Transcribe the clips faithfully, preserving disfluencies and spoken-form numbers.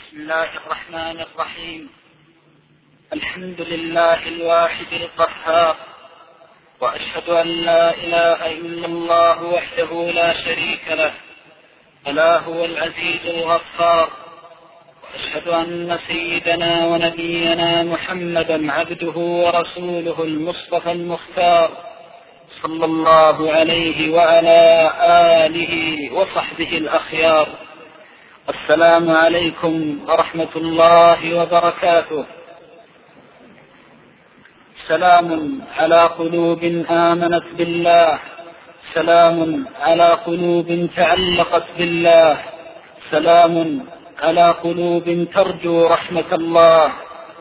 بسم الله الرحمن الرحيم. الحمد لله الواحد القهار، وأشهد أن لا إله إلا الله وحده لا شريك له، ألا هو العزيز الغفار. وأشهد أن سيدنا ونبينا محمدا عبده ورسوله المصطفى المختار، صلى الله عليه وعلى آله وصحبه الأخيار. السلام عليكم ورحمة الله وبركاته. سلام على قلوب آمنت بالله، سلام على قلوب تعلقت بالله، سلام على قلوب ترجو رحمة الله،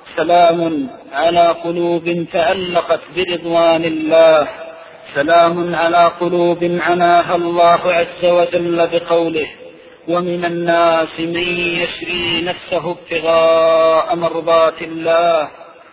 سلام على قلوب تعلقت برضوان الله، سلام على قلوب عناها الله عز وجل بقوله: ومن الناس من يشري نفسه ابتغاء مرضات الله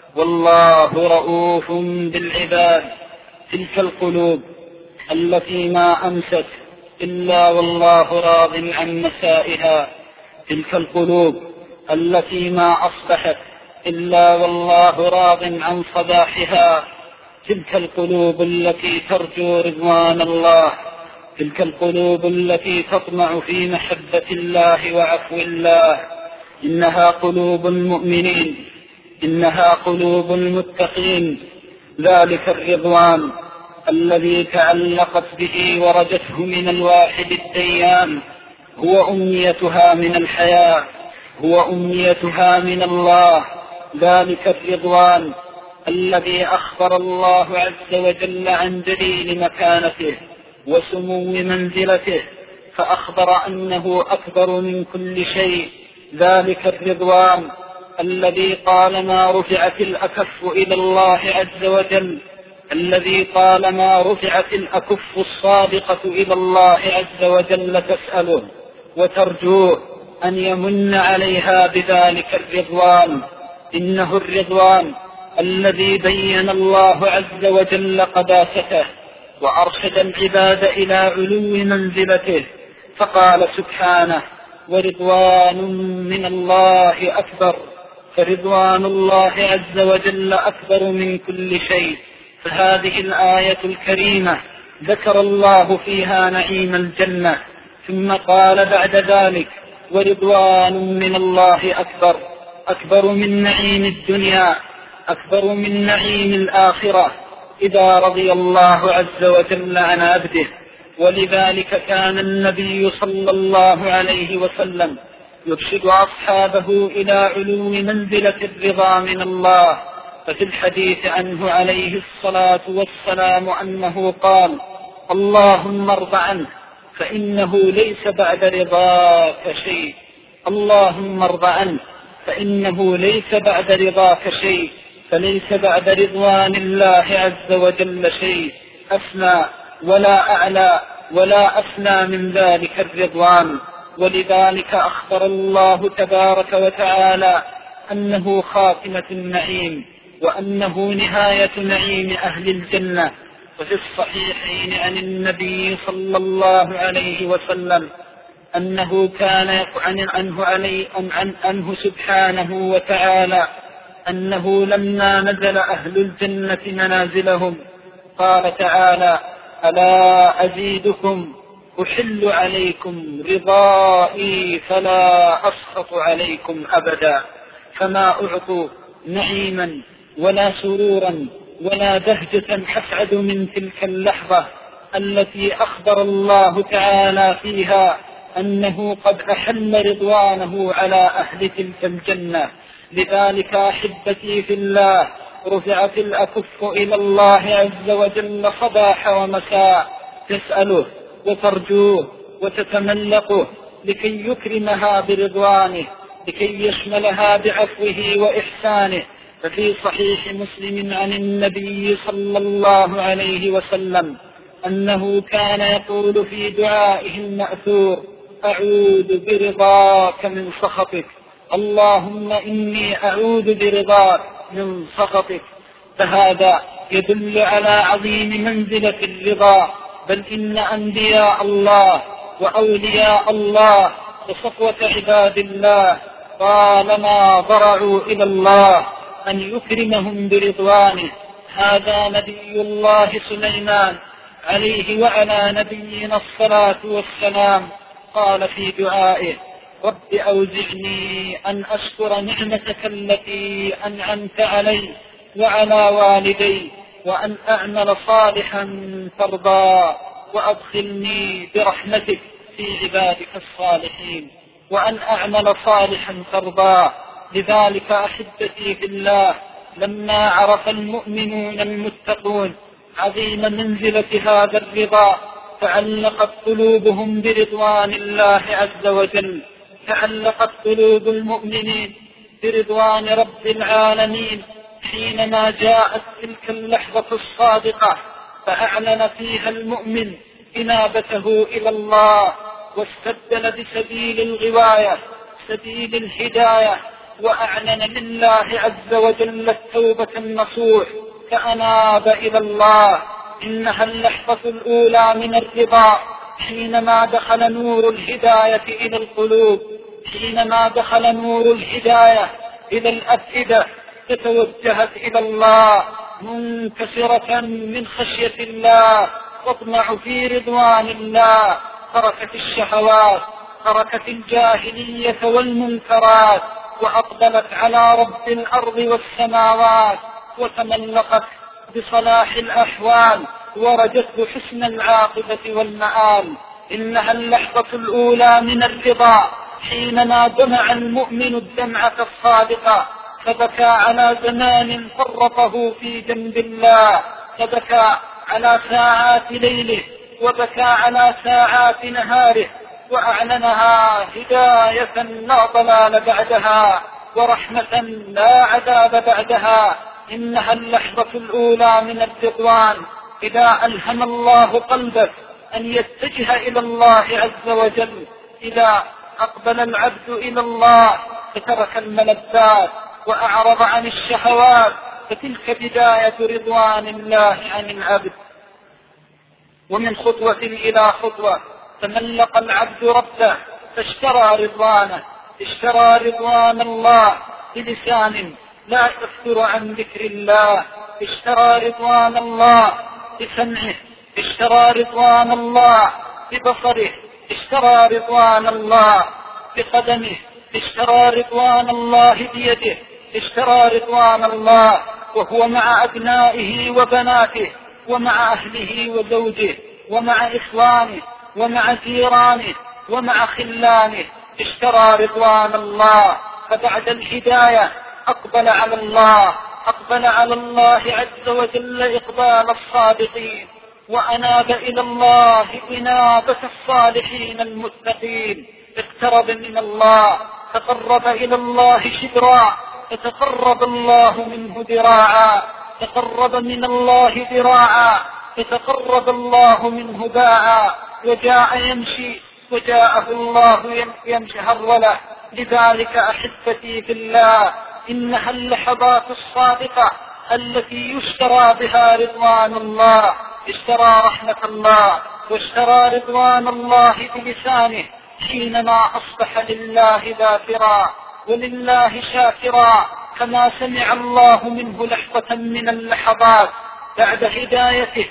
والله رؤوف بالعباد. تلك القلوب التي ما أمست إلا والله راض عن مسائها، تلك القلوب التي ما أصبحت إلا والله راض عن صباحها، تلك القلوب التي ترجو رضوان الله، تلك القلوب التي تطمع في محبة الله وعفو الله. إنها قلوب المؤمنين، إنها قلوب المتقين. ذلك الرضوان الذي تعلقت به ورجته من الواحد الديان هو أمنيتها من الحياة، هو أمنيتها من الله. ذلك الرضوان الذي أخبر الله عز وجل عن جليل مكانته وسمو منزلته، فأخبر أنه أكبر من كل شيء. ذلك الرضوان الذي طالما رفعت الأكف إلى الله عز وجل، الذي طالما رفعت الأكف الصادقة إلى الله عز وجل تسأله وترجوه أن يمن عليها بذلك الرضوان. إنه الرضوان الذي بين الله عز وجل قداسته وأرشد العباد إلى علو منزلته، فقال سبحانه: ورضوان من الله أكبر. فرضوان الله عز وجل أكبر من كل شيء. فهذه الآية الكريمة ذكر الله فيها نعيم الجنة، ثم قال بعد ذلك: ورضوان من الله أكبر، أكبر من نعيم الدنيا، أكبر من نعيم الآخرة إذا رضي الله عز وجل عن عبده. ولذلك كان النبي صلى الله عليه وسلم يرشد أصحابه إلى علو منزلة الرضا من الله. ففي الحديث عنه عليه الصلاة والسلام أنه قال: اللهم ارض عنه فإنه ليس بعد رضاك شيء، اللهم ارض عنه فإنه ليس بعد رضاك شيء. فليس بعد رضوان الله عز وجل شيء أسنى ولا أعلى ولا أسنى من ذلك الرضوان. ولذلك أخبر الله تبارك وتعالى أنه خاتمة النعيم، وأنه نهاية نعيم أهل الجنة. وفي الصحيحين عن النبي صلى الله عليه وسلم أنه كان عنه, عليه عن عنه سبحانه وتعالى أنه لما نزل أهل الجنة منازلهم قال تعالى: ألا أزيدكم أحل عليكم رضائي فلا أسخط عليكم أبدا. فما أعطوا نعيما ولا سرورا ولا بهجة أسعد من تلك اللحظة التي أخبر الله تعالى فيها أنه قد أحل رضوانه على أهل تلك الجنة. لذلك أحبتي في الله رفعت الأكف إلى الله عز وجل صباح ومساء، تسأله وترجوه وتتملقه لكي يكرمها برضوانه، لكي يشملها بعفوه وإحسانه. ففي صحيح مسلم عن النبي صلى الله عليه وسلم أنه كان يقول في دعائه المأثور: أعوذ برضاك من سخطك، اللهم إني أعوذ برضاك من سخطك. فهذا يدل على عظيم منزلة الرضا. بل إن أنبياء الله وأولياء الله وصفوة عباد الله طالما ضرعوا إلى الله أن يكرمهم برضوانه. هذا نبي الله سليمان عليه وعلى نبينا الصلاة والسلام قال في دعائه: رب أوزعني أن أشكر نعمتك التي أنعمت علي وعلى والدي وأن أعمل صالحا ترضى وأدخلني برحمتك في عبادك الصالحين وأن أعمل صالحا ترضى. لذلك أحبتي في الله، لما عرف المؤمنون المتقون عظيم منزلة هذا الرضا تعلقت قلوبهم برضوان الله عز وجل، تعلقت قلوب المؤمنين برضوان رب العالمين حينما جاءت تلك اللحظة الصادقة فأعلن فيها المؤمن إنابته إلى الله واستبدل بسبيل الغواية سبيل الهداية وأعلن لله عز وجل التوبة النصوح فأناب إلى الله. إنها اللحظة الأولى من الرضا حينما دخل نور الهداية إلى القلوب، حينما دخل نور الهداية إلى الأفئدة فتوجهت إلى الله منكسرة من خشية الله تطمع في رضوان الله، تركت الشهوات، تركت الجاهلية والمنكرات وأقبلت على رب الأرض والسماوات وتملقت بصلاح الأحوال ورجت بحسن العاقبة والمآل. إنها اللحظة الأولى من الرضا حينما دمع المؤمن الدمعة الصادقة فبكى على زمان فرطه في جنب الله، فبكى على ساعات ليله وبكى على ساعات نهاره وأعلنها هداية لا ضلال بعدها ورحمة لا عذاب بعدها. إنها اللحظة الأولى من الرضوان إذا ألهم الله قلبك أن يتجه إلى الله عز وجل، إذا أقبل العبد إلى الله فترك الملذات وأعرض عن الشهوات فتلك بداية رضوان الله عن العبد. ومن خطوة إلى خطوة تملق العبد ربه فاشترى رضوانه، اشترى رضوان الله بلسان لا يفتر عن ذكر الله، اشترى رضوان الله بسمعه، اشترى رضوان الله ببصره، اشترى رضوان الله بقدمه، اشترى رضوان الله بيده، اشترى رضوان الله وهو مع أبنائه وبناته ومع أهله وزوجه ومع إخوانه ومع جيرانه ومع خلانه، اشترى رضوان الله. فبعد الهداية أقبل على الله، أقبل على الله عز وجل إقبال الصادقين وأناب إلى الله إنابة الصالحين المتقين. اقترب من الله، تقرب إلى الله شبرا فتقرب الله منه ذراعا، تقرب من الله ذراعا فتقرب الله منه باعا، وجاء يمشي وجاءه الله يمشي هروله. لذلك أحبتي في الله، إنها اللحظات الصادقة التي يشترى بها رضوان الله، اشترى رحمة الله واشترى رضوان الله بلسانه حينما أصبح لله ذاكرا ولله شاكرا، كما سمع الله منه لحظة من اللحظات بعد هدايته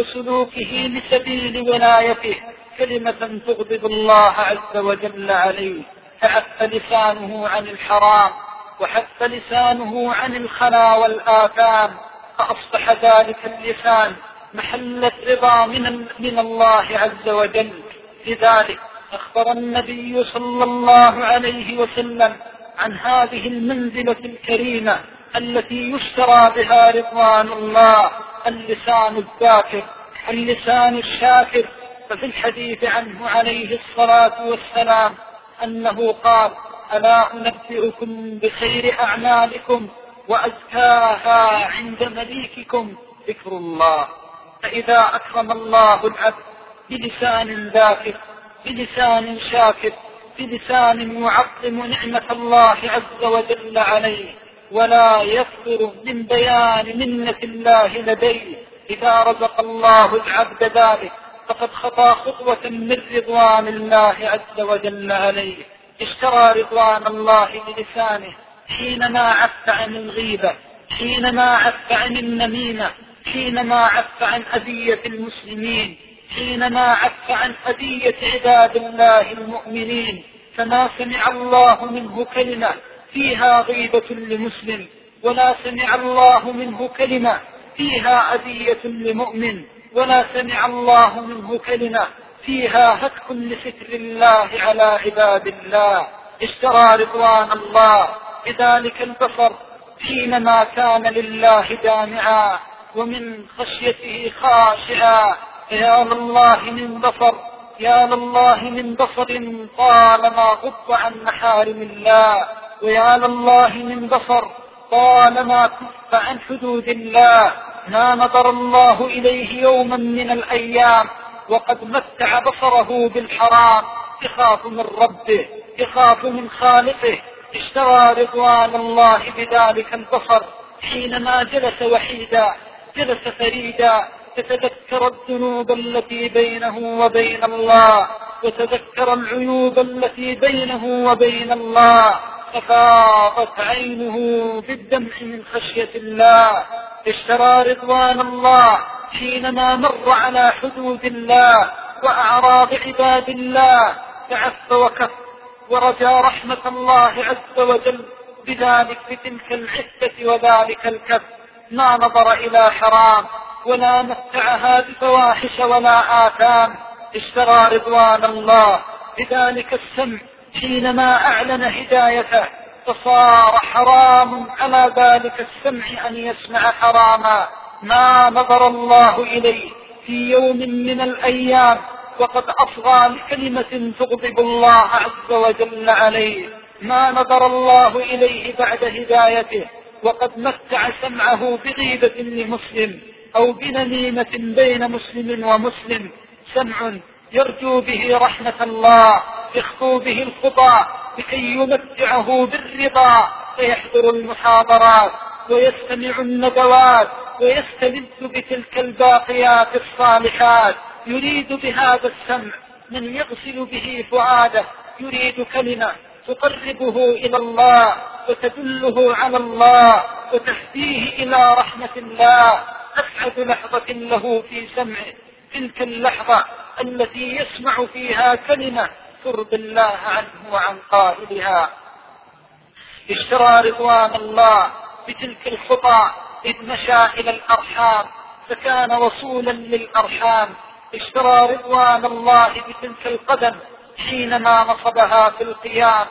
وسلوكه لسبيل ولايته كلمة تغضب الله عز وجل عليه، فحف لسانه عن الحرام وحف لسانه عن الخنا والآثام، فأصبح ذلك اللسان محل الرضا من, من الله عز وجل. لذلك أخبر النبي صلى الله عليه وسلم عن هذه المنزلة الكريمة التي يشترى بها رضوان الله: اللسان الذاكر، اللسان الشاكر. ففي الحديث عنه عليه الصلاة والسلام أنه قال: ألا أنبئكم بخير أعمالكم وأزكاها عند مليككم ذكر الله. فإذا أكرم الله العبد بلسان ذاكر، بلسان شاكر، بلسان يعظم نعمة الله عز وجل عليه ولا يفتر من بيان منة الله لديه، إذا رزق الله العبد ذلك فقد خطى خطوة من رضوان الله عز وجل عليه. اشترى رضوان الله بلسانه حينما عف عن الغيبة، حينما عف عن النميمة، حينما عف عن أذية المسلمين، حينما عف عن أذية عباد الله المؤمنين. فما سمع الله منه كلمة فيها غيبة لمسلم، ولا سمع الله منه كلمة فيها أذية لمؤمن، ولا سمع الله منه كلمة فيها هتك لستر الله على عباد الله. اشترى رضوان الله بذلك البصر حينما كان لله دامعا ومن خشيته خاشعا. يا لله من بصر، يا لله من بصر طالما غض عن محارم الله، ويا لله من بصر طالما كف عن حدود الله. ما نظر الله إليه يوما من الأيام وقد متع بصره بالحرام، يخاف من ربه، يخاف من خالقه. اشترى رضوان الله بذلك البصر حينما جلس وحيدا، جلس فريدا، يتذكر الذنوب التي بينه وبين الله، وتذكر العيوب التي بينه وبين الله، ففاضت عينه بالدمع من خشية الله. اشترى رضوان الله حينما مر على حدود الله وأعراض عباد الله، فعف وكف ورجى رحمة الله عز وجل بذلك بتلك العفة وذلك الكف. ما نظر إلى حرام ولا متعها بفواحش ولا آثام. اشترى رضوان الله بذلك السمع حينما أعلن هدايته، فصار حرام على ذلك السمع أن يسمع حراما. ما نظر الله إليه في يوم من الأيام وقد أصغى لكلمة تغضب الله عز وجل عليه. ما نظر الله إليه بعد هدايته وقد متع سمعه بغيبة لمسلم أو بنميمة بين مسلم ومسلم. سمع يرجو به رحمة الله، يخطو به الخطى لكي يمتعه بالرضا، فيحضر المحاضرات ويستمع الندوات ويستلذ بتلك الباقيات الصالحات. يريد بهذا السمع من يغسل به فؤاده، يريد كلمة تقربه إلى الله وتدله على الله وتهديه إلى رحمة الله. أسعد لحظة له في سمعه تلك اللحظة التي يسمع فيها كلمة ترضي الله عنه وعن قائلها. اشترى رضوان الله بتلك الخطى إذ مشى إلى الأرحام فكان وصولا للأرحام. اشترى رضوان الله بتلك القدم حينما نصبها في القيام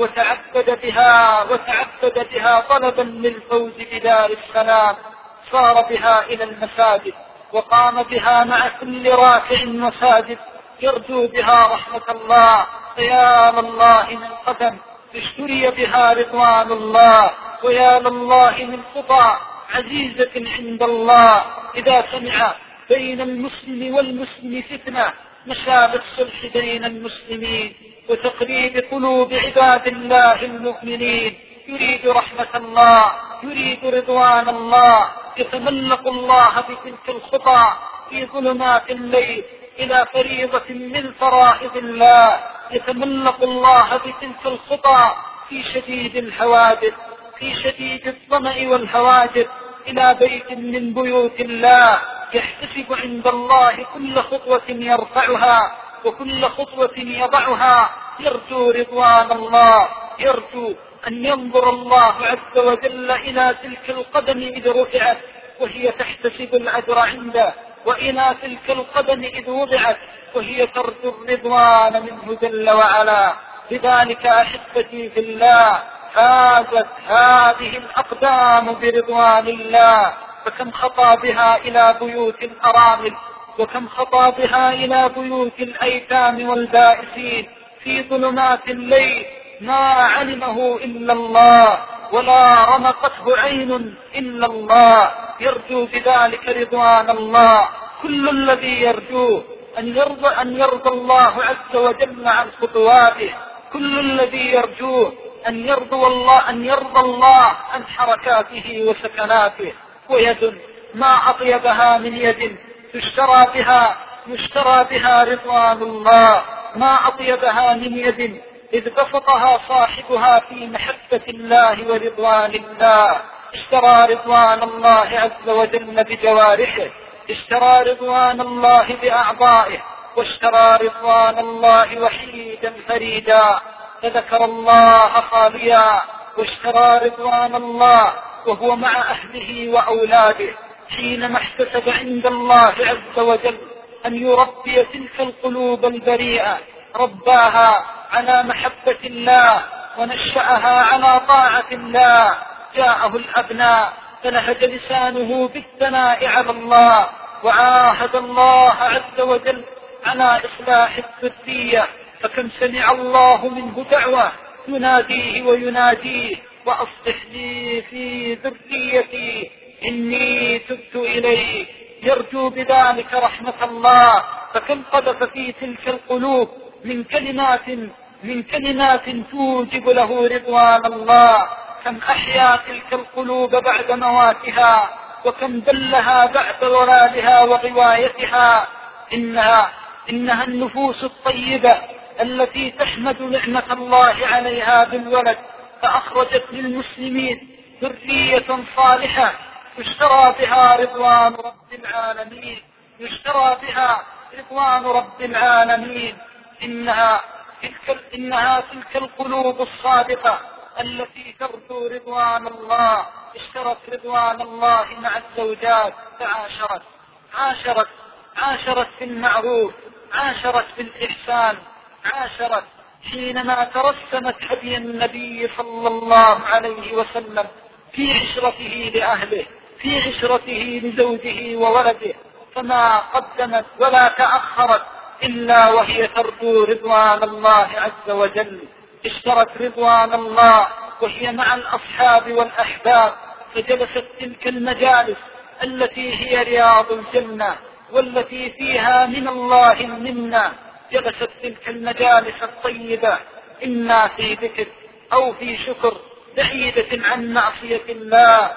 وتعبد بها وتعبد بها طلبا للفوز بدار السلام. صار بها إلى المساجد وقام بها مع كل راكع مساجد يرجو بها رحمة الله. فيا لله من قدم اشتري بها رضوان الله، ويا لله من خطى عزيزة عند الله. إذا سمع بين المسلم والمسلم فتنة مشى بالصلح بين المسلمين وتقريب قلوب عباد الله المؤمنين. يريد رحمة الله، يريد رضوان الله، يتملق الله بتلك الخطى في ظلمات الليل إلى فريضة من فرائض الله. يتملق الله بتلك الخطى في شديد الحوادث، في شديد الظمأ والهواجس إلى بيت من بيوت الله. يحتسب عند الله كل خطوة يرفعها وكل خطوة يضعها، يرجو رضوان الله، يرجو أن ينظر الله عز وجل إلى تلك القدم إذ رفعت وهي تحتسب الأجر عنده، وإلى تلك القدم إذ وضعت وهي ترجو الرضوان منه جل وعلا. لذلك أحبتي في الله فازت هذه الأقدام برضوان الله. فكم خطى بها إلى بيوت الأرامل، وكم خطى بها إلى بيوت الأيتام والبائسين في ظلمات الليل ما علمه إلا الله ولا رمقته عين إلا الله. يرجو بذلك رضوان الله. كل الذي يرجوه أن يرضى, أن يرضى الله عز وجل عن خطواته، كل الذي يرجوه أن يرضى الله, أن يرضى الله عن حركاته وسكناته. ويد ما أطيبها من يد تشترى بها يشترى بها رضوان الله، ما أطيبها من يد إذ بسطها صاحبها في محبة الله ورضوان الله. اشترى رضوان الله عز وجل بجوارحه، اشترى رضوان الله بأعضائه، واشترى رضوان الله وحيدا فريدا، فذكر الله خاليا. واشترى رضوان الله وهو مع أهله وأولاده، حينما احتسب عند الله عز وجل أن يربي تلك القلوب البريئة، رباها على محبة الله ونشأها على طاعة الله. جاءه الأبناء فلهج لسانه بالثناء على الله، وعاهد الله عز وجل على إصلاح الذرية، فكم سمع الله منه دعوة يناديه ويناديه: وأصلح لي في ذريتي إني تبت إليك، يرجو بذلك رحمة الله. فكم قذف في تلك القلوب من كلمات من كلمات توجب له رضوان الله، كم أحيا تلك القلوب بعد مواتها، وكم دلها بعد ضلالها وغوايتها. إنها, إنها النفوس الطيبة التي تحمد نعمة الله عليها بالولد، فأخرجت للمسلمين ذرية صالحة يشترى بها رضوان رب العالمين، يشترى بها رضوان رب العالمين. إنها تلك, إنها تلك القلوب الصادقة التي ترجو رضوان الله، اشترت رضوان الله مع الزوجات فعاشرت عاشرت عاشرت بالمعروف، عاشرت بالإحسان، عاشرت حينما ترسمت هدي النبي صلى الله عليه وسلم في عشرته لأهله، في عشرته لزوجه وولده، فما قدمت ولا تأخرت إلا وهي ترجو رضوان الله عز وجل. اشترت رضوان الله وهي مع الأصحاب والأحباب، فجلست تلك المجالس التي هي رياض الجنة والتي فيها من الله المنة. جلست تلك المجالس الطيبة إما في ذكر أو في شكر، بعيدة عن معصية الله،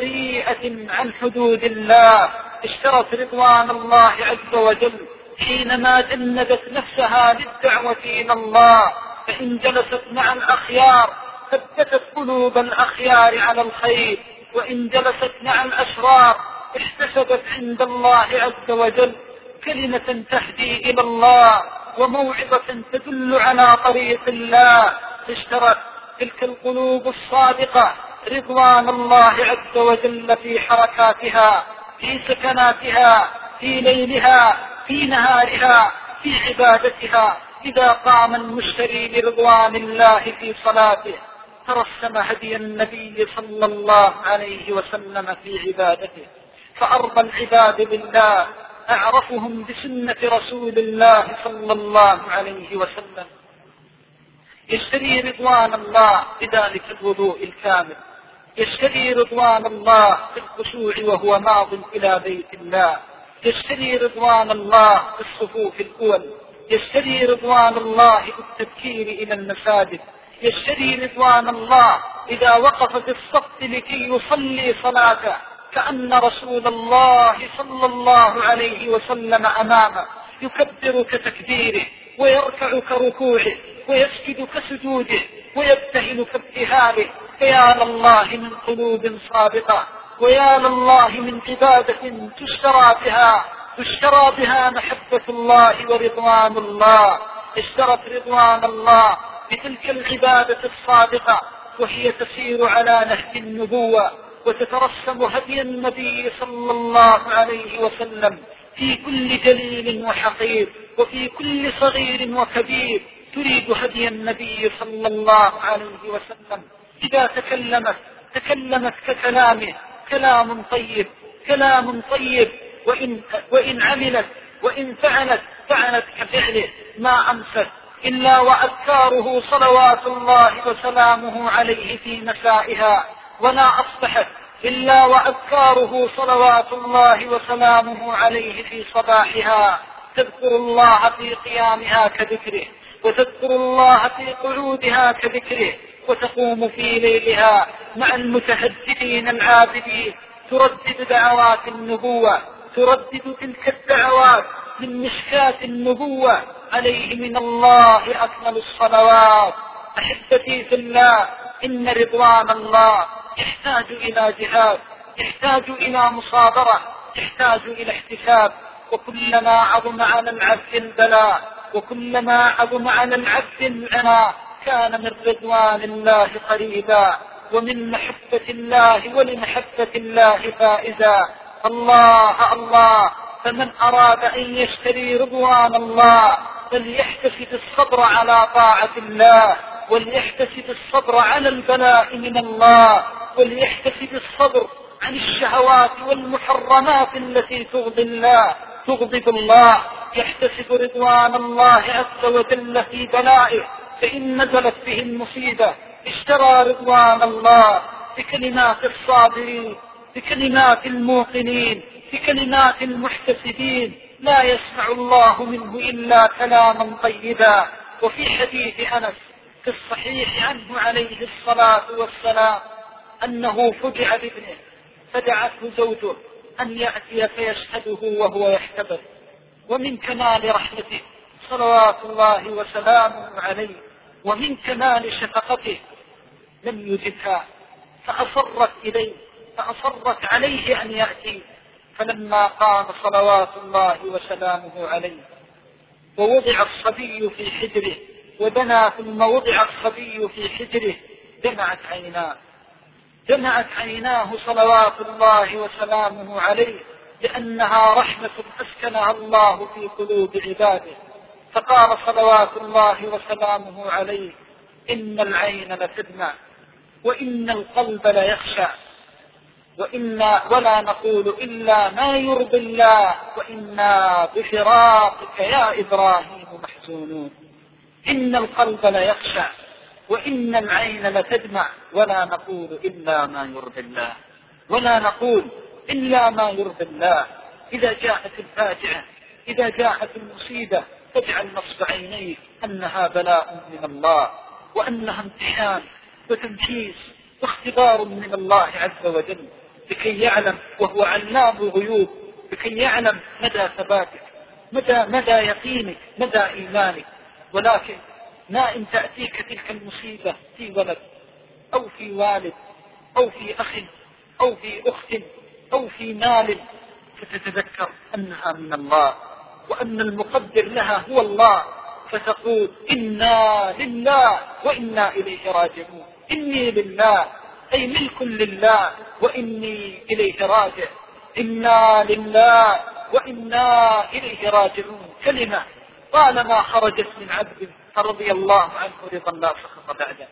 بريئة عن حدود الله. اشترت رضوان الله عز وجل حينما جندت نفسها للدعوة إلى الله، فإن جلست مع الأخيار ثبتت قلوب الأخيار على الخير، وإن جلست مع الأشرار احتسبت عند الله عز وجل كلمة تهدي إلى الله وموعظة تدل على طريق الله. اشترت تلك القلوب الصادقة رضوان الله عز وجل في حركاتها، في سكناتها، في ليلها، في نهارها، في عبادتها. إذا قام المشتري لرضوان الله في صلاته ترسم هدي النبي صلى الله عليه وسلم في عبادته، فأرضى العباد بالله أعرفهم بسنة رسول الله صلى الله عليه وسلم. يشتري رضوان الله بذلك الوضوء الكامل، يشتري رضوان الله في الخشوع وهو ماض إلى بيت الله، يشتري رضوان الله في الصفوف الأول، يشتري رضوان الله بالتبكير إلى المساجد، يشتري رضوان الله إذا وقف في الصف لكي يصلي صلاته كأن رسول الله صلى الله عليه وسلم أمامه، يكبر كتكبيره ويركع كركوعه ويسجد كسجوده ويبتهل كابتهاله. فيا لله من قلوب صادقة، ويا لله من عبادة تشترى بها تشترى بها محبة الله ورضوان الله. اشترت رضوان الله بتلك العبادة الصادقة وهي تسير على نهج النبوة، وتترسم هدي النبي صلى الله عليه وسلم في كل جليل وحقير، وفي كل صغير وكبير تريد هدي النبي صلى الله عليه وسلم. إذا تكلمت تكلمت ككلامه، كلام طيب كلام طيب، وإن, وإن عملت وإن فعلت فعلت كفعله، ما أمست إلا وأذكاره صلوات الله وسلامه عليه في مسائها، ولا أصبحت إلا وأذكاره صلوات الله وسلامه عليه في صباحها. تذكر الله في قيامها كذكره، وتذكر الله في قعودها كذكره، وتقوم في ليلها مع المتهجدين العابدين تردد دعوات النبوة، تردد تلك الدعوات من مشكاة النبوة عليه من الله أكمل الصلوات. أحبتي في الله، إن رضوان الله يحتاج إلى جهاد، يحتاج إلى مصابرة، يحتاج إلى احتساب. وكلما عظم على العبد البلاء، وكلما عظم على العبد العناء، كان من رضوان الله قريبا، ومن محبة الله ولمحبة الله فائزا. الله الله، فمن أراد أن يشتري رضوان الله فليحتسب الصبر على طاعة الله، وليحتسب الصبر على البلاء من الله، وليحتسب الصبر عن الشهوات والمحرمات التي تغضب الله تغضب الله يحتسب رضوان الله عز وجل في بلائه، فإن نزلت به المصيبة اشترى رضوان الله بكلمات الصابرين، بكلمات الموقنين، بكلمات المحتسبين، لا يسمع الله منه إلا كلاما طيبا. وفي حديث أنس في الصحيح عنه عليه الصلاة والسلام أنه فجع بابنه فدعته زوجه أن يأتي فيشهده وهو يحتضر. ومن كمال رحمته صلوات الله وسلامه عليه، ومن كمال شفقته لم يجدها، فأصرت إليه فأصرت عليه أن يأتي. فلما قام صلوات الله وسلامه عليه ووضع الصبي في حجره، ودنا ثم وضع الصبي في حجره، دمعت عيناه دمعت عيناه صلوات الله وسلامه عليه، لأنها رحمة أسكنها الله في قلوب عباده. فقال صلوات الله وسلامه عليه: إن العين لتدمع وإن القلب ليخشع، وإنا ولا نقول إلا ما يرضي الله، وإنا بفراقك يا إبراهيم محزونون. إن القلب ليخشع وإن العين لتدمع، ولا نقول إلا ما يرضي الله، ولا نقول إلا ما يرضي الله. إذا جاءت الفاجعة، إذا جاءت المصيبة، فاجعل نصب عينيك أنها بلاء من الله، وأنها امتحان وتمكيس واختبار من الله عز وجل، لكي يعلم وهو علام الغيوب، لكي يعلم مدى ثباتك، مدى, مدى يقينك، مدى إيمانك. ولكن ما إن تأتيك تلك المصيبة في ولد أو في والد أو في أخ أو في أخت أو في مال، فتتذكر أنها من الله، وأن المقدر لها هو الله، فتقول: إنا لله وإنا إليه راجعون. إني لله أي ملك لله، وإني إليه راجع. إنا لله وإنا إليه راجعون، كلمة طالما خرجت من عبد رضي الله عنه رضا لا سخط بعده،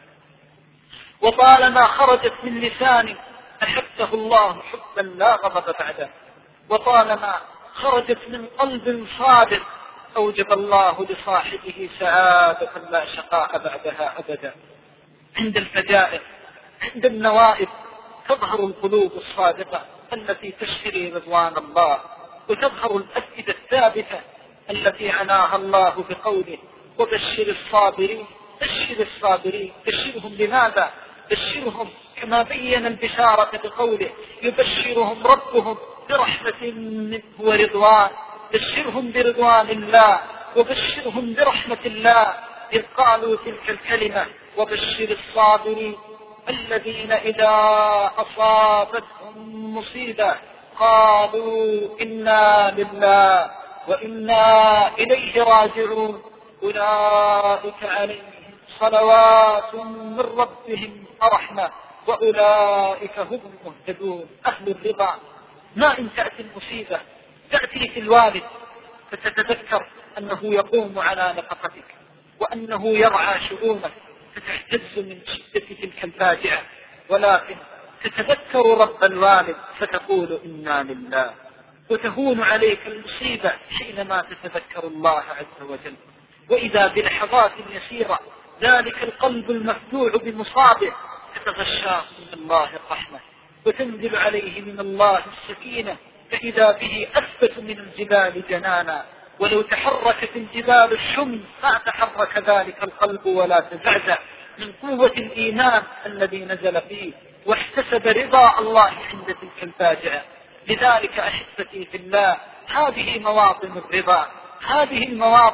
وطالما خرجت من لسان أحبه الله حبا لا غضب بعده، وطالما خرجت من قلب صادق أوجب الله لصاحبه سعادة لا شقاء بعدها أبدا. عند الفجائر، عند النوائب، تظهر القلوب الصادقة التي تشتري رضوان الله، وتظهر الأفئدة الثابتة التي عناها الله بقوله: وبشر الصابرين. بشر الصابرين، بشرهم لماذا؟ بشرهم كما بين البشارة بقوله: يبشرهم ربهم برحمة منه ورضوان. بشرهم برضوان الله، وبشرهم برحمة الله. إذ قالوا تلك الكلمة: وبشر الصابرين الذين إذا أصابتهم مصيبة قالوا إنا لله وإنا إليه راجعون، أولئك عليهم صلوات من ربهم ورحمة وأولئك هم المهتدون. أهل الرضا. ما إن تأتي المصيبة تأتي في الوالد فتتذكر أنه يقوم على نفقتك وأنه يرعى شؤونك، فتحتز من شدة تلك الفاجعة، ولكن تتذكر رب الوالد فتقول: إنا لله. وتهون عليك المصيبة حينما تتذكر الله عز وجل. وإذا بلحظات يسيرة ذلك القلب المفجوع بمصابه تتغشاه من الله الرحمة، وتنزل عليه من الله السكينة، فإذا به أثبت من الجبال جنانا. ولو تحركت الجبال الشم ما تحرك ذلك القلب ولا تزعزع من قوة الإيمان الذي نزل فيه، واحتسب رضا الله عند تلك الفاجعة. لذلك أحبتي في الله، هذه مواطن الرضا، هذه المواطن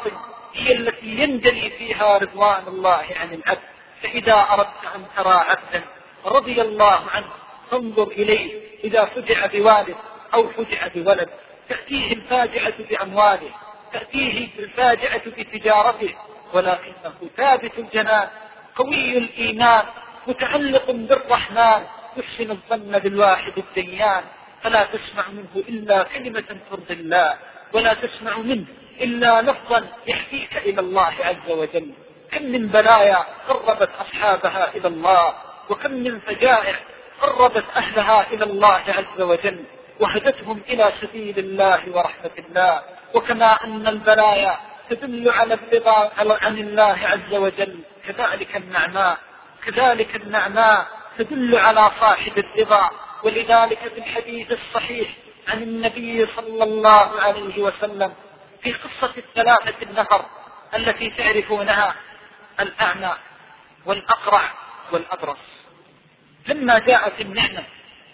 هي التي ينجلي فيها رضوان الله عن العبد. فإذا أردت أن ترى عبدا رضي الله عنه فانظر إليه إذا فجع بوالد أو فجع بولد، تأتيه الفاجعة بأمواله، تأتيه الفاجعة بتجارته، ولكنه ثابت الجنان قوي الإيمان متعلق بالرحمن يحسن الظن بالواحد الديان، فلا تسمع منه إلا كلمة ترضي الله، ولا تسمع منه إلا لفظا يحكيك إلى الله عز وجل. كم من بلايا قربت أصحابها إلى الله، وكم من فجائع قربت أهلها إلى الله عز وجل وهدتهم إلى سبيل الله ورحمة الله. وكما أن البلايا تدل على الرضا عن الله عز وجل، كذلك النعماء كذلك النعماء تدل على صاحب الرضا. ولذلك في الحديث الصحيح عن النبي صلى الله عليه وسلم في قصة الثلاثة النفر التي تعرفونها، الأعمى والأقرع والأبرص، لما جاءت النعمة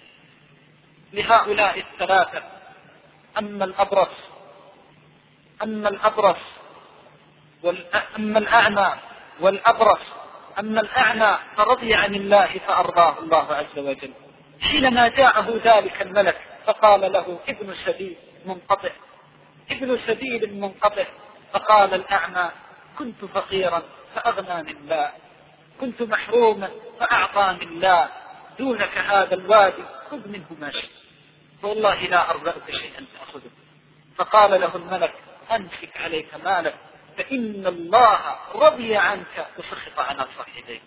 لهؤلاء الثلاثة، أما الأبرص أما الأبرص أما الأعمى والأبرص أما الأعمى فرضي عن الله فأرضاه الله عز وجل. حينما جاءه ذلك الملك فقال له ابن سبيل منقطع ابن سبيل منقطع فقال الأعمى كنت فقيرا فأغناني الله، كنت محروما فأعطاني الله، دونك هذا الوادي خذ منه ما شئت، فوالله لا أرضأك شيئا تأخذه. فقال له الملك أمسك عليك مالك فإن الله رضي عنك وسخط على صاحبيك.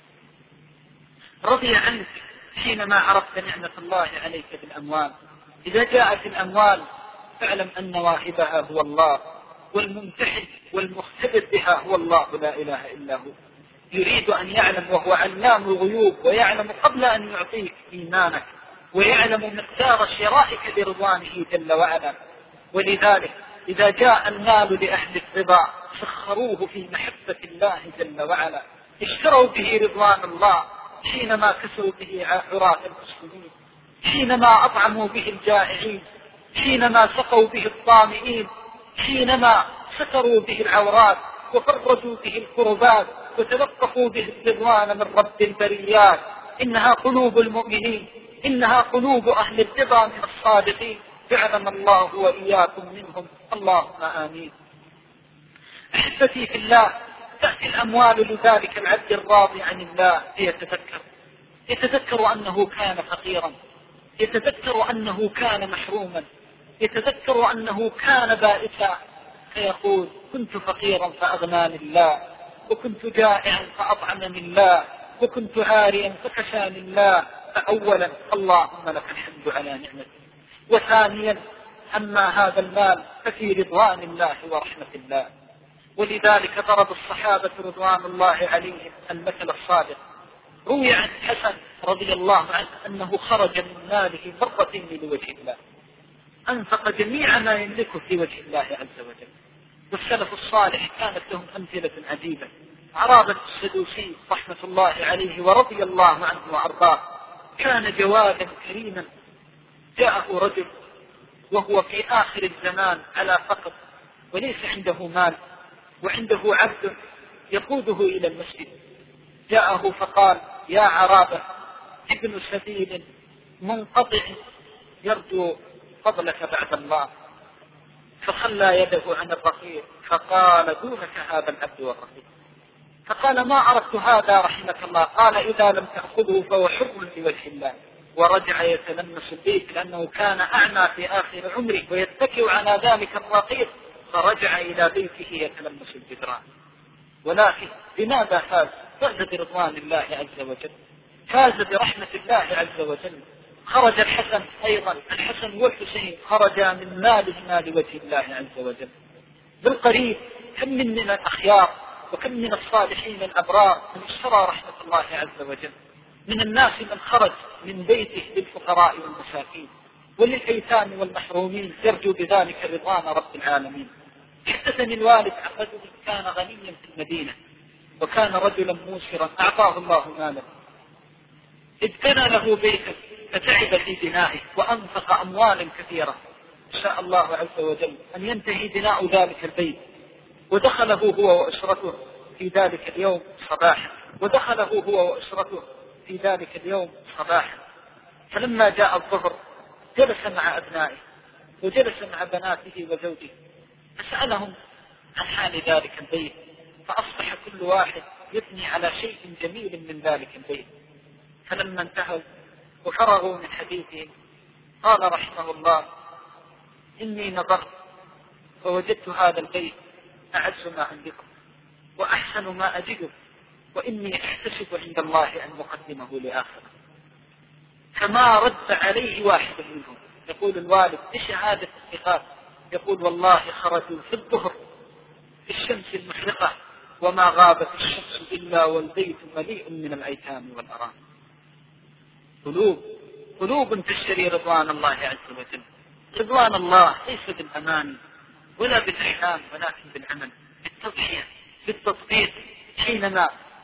رضي عنك حينما عرفت نعمة الله عليك بالأموال. إذا جاءت الأموال فاعلم أن واهبها هو الله، والممتحن والمختبر بها هو الله لا إله إلا هو. يريد أن يعلم وهو علام الغيوب، ويعلم قبل أن يعطيك إيمانك، ويعلم مقدار شرائك برضوانه جل وعلا. ولذلك إذا جاء المال لأهل الرضا سخروه في محبة الله جل وعلا، اشتروا به رضوان الله حينما كسوا به عراة المسلمين، حينما أطعموا به الجائعين، حينما سقوا به الظامئين، حينما ستروا به العورات وفرجوا به الكربات وتلقفوا به الرضوان من رب البريات. إنها قلوب المؤمنين، إنها قلوب أهل الرضا من الصادقين، جعلنا الله وإياكم منهم، اللهم آمين. أحبتي في الله، تأتي الأموال لذلك العبد الراضي عن الله ليتذكر يتذكر أنه كان فقيرا، يتذكر أنه كان محروما، يتذكر أنه كان بائسا، فيقول كنت فقيرا فأغناني الله، وكنت جائعا فأطعمني الله، وكنت عاريا فكساني الله. فأولا اللهم لك الحمد على نعمتك، وثانيا أما هذا المال ففي رضوان الله ورحمة الله. ولذلك ضرب الصحابة رضوان الله عليهم المثل الصادق. روي عن حسن رضي الله عنه أنه خرج من ماله مرتين لوجه الله، أنفق جميع ما يملكه في وجه الله عز وجل. والسلف الصالح كانت لهم أمثلة عجيبة. عرابة السدوسي رحمة الله عليه ورضي الله عنه وأرضاه كان جوادا كريما. جاءه رجل وهو في آخر الزمان على فقر وليس عنده مال، وعنده عبد يقوده إلى المسجد. جاءه فقال يا عرابة ابن سبيل منقطع يرجو فضلك بعد الله، فخلى يده عن الرقيق فقال دونك هذا العبد والرقيق. فقال ما عرفت هذا رحمك الله. قال إذا لم تأخذه فهو حر لوجه الله. ورجع يتلمس البيت لأنه كان أعمى في آخر عمره ويتكئ على ذلك الرقيق، فرجع إلى بيته يتلمس الجدران. ولكن بماذا فاز؟ فاز برضوان الله عز وجل، فاز برحمة الله عز وجل. خرج الحسن أيضا، الحسن والحسين خرجا من مالهما لوجه الله عز وجل. بالقريب كم من من الأخيار وكم من الصالحين الأبرار من اشترى رحمة الله عز وجل. من الناس من خرج من بيته للفقراء والمساكين وللأيتام والمحرومين يرجو بذلك رضوان رب العالمين. حدثني الوالد عن رجل كان غنيا في المدينة وكان رجلا موسرا أعطاه الله مالا، إذ بنى له بيتا فتعب في بنائه وأنفق أموالا كثيرة. شاء الله عز وجل أن ينتهي بناء ذلك البيت، ودخله هو وأسرته في ذلك اليوم صباحا ودخله هو وأسرته في ذلك اليوم صباحا. فلما جاء الظهر جلس مع أبنائه وجلس مع بناته وزوجه فسألهم عن حال ذلك البيت، فأصبح كل واحد يثني على شيء جميل من ذلك البيت. فلما انتهوا وفرغوا من حديثهم قال رحمه الله: إني نظرت فوجدت هذا البيت أعز ما عندكم وأحسن ما أجده، وإني أحتسب عند الله أن أقدمه لآخر. فما رد عليه واحد منهم. يقول الوالد بشهادة الثقات، يقول: والله خرجوا في الظهر في الشمس المشرقة وما غابت الشمس إلا والبيت مليء من الأيتام والأرامل. قلوب قلوب تشتري رضوان الله عز وجل. رضوان الله ليس بالأمان ولا بالأحلام، ولكن بالعمل، بالتضحية، بالتطبيق. حينما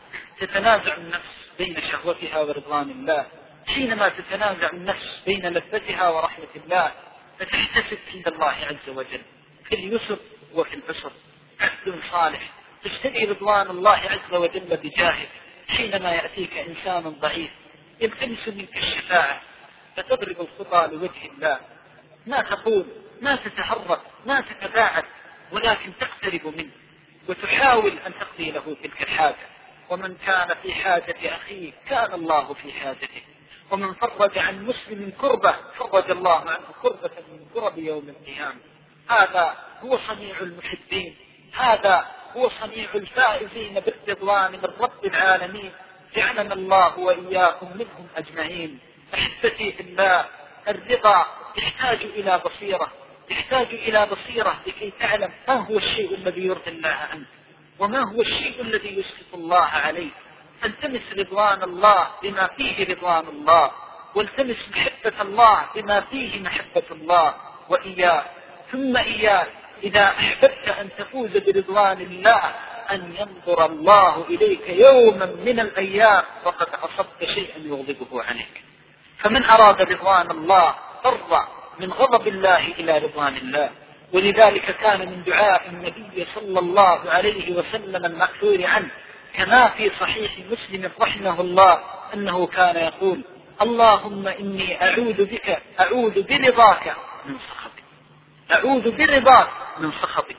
تتنازع النفس بين شهوتها ورضوان الله، حينما تتنازع النفس بين لذتها ورحمة الله، فتحتسب عند الله عز وجل في اليسر وفي العسر. عبد صالح تشتري رضوان الله عز وجل بجاهك. حينما يأتيك إنسان ضعيف يلتمس منك الشفاعة فتضرب الخطى لوجه الله، ما تقول، ما تتهرب، ما تتباعد، ولكن تقترب منه وتحاول أن تقضي له تلك الحاجة. ومن كان في حاجة أخيه كان الله في حاجته، ومن فرج عن مسلم كربة فرج الله عنه كربة من كرب يوم القيامة. هذا هو صنيع المحبين، هذا هو صنيع الفائزين بالرضوان من رب العالمين. جعلنا الله وإياكم منهم أجمعين. أحبتي في الله، الرضا يحتاج إلى بصيرة، يحتاج إلى بصيرة لكي تعلم ما هو الشيء الذي يرضي الله عنك وما هو الشيء الذي يسخط الله عليك. فالتمس رضوان الله بما فيه رضوان الله، والتمس محبة الله بما فيه محبة الله. وإياك ثم إياك إذا أحببت أن تفوز برضوان الله أن ينظر الله إليك يوما من الأيام وقد أصبت شيئا يغضبه عنك. فمن أراد رضوان الله فر من غضب الله إلى رضوان الله. ولذلك كان من دعاء النبي صلى الله عليه وسلم المأثور عنه كما في صحيح مسلم رحمه الله أنه كان يقول: اللهم إني أعوذ بك أعوذ برضاك من سخطك، أعوذ برضاك من سخطك.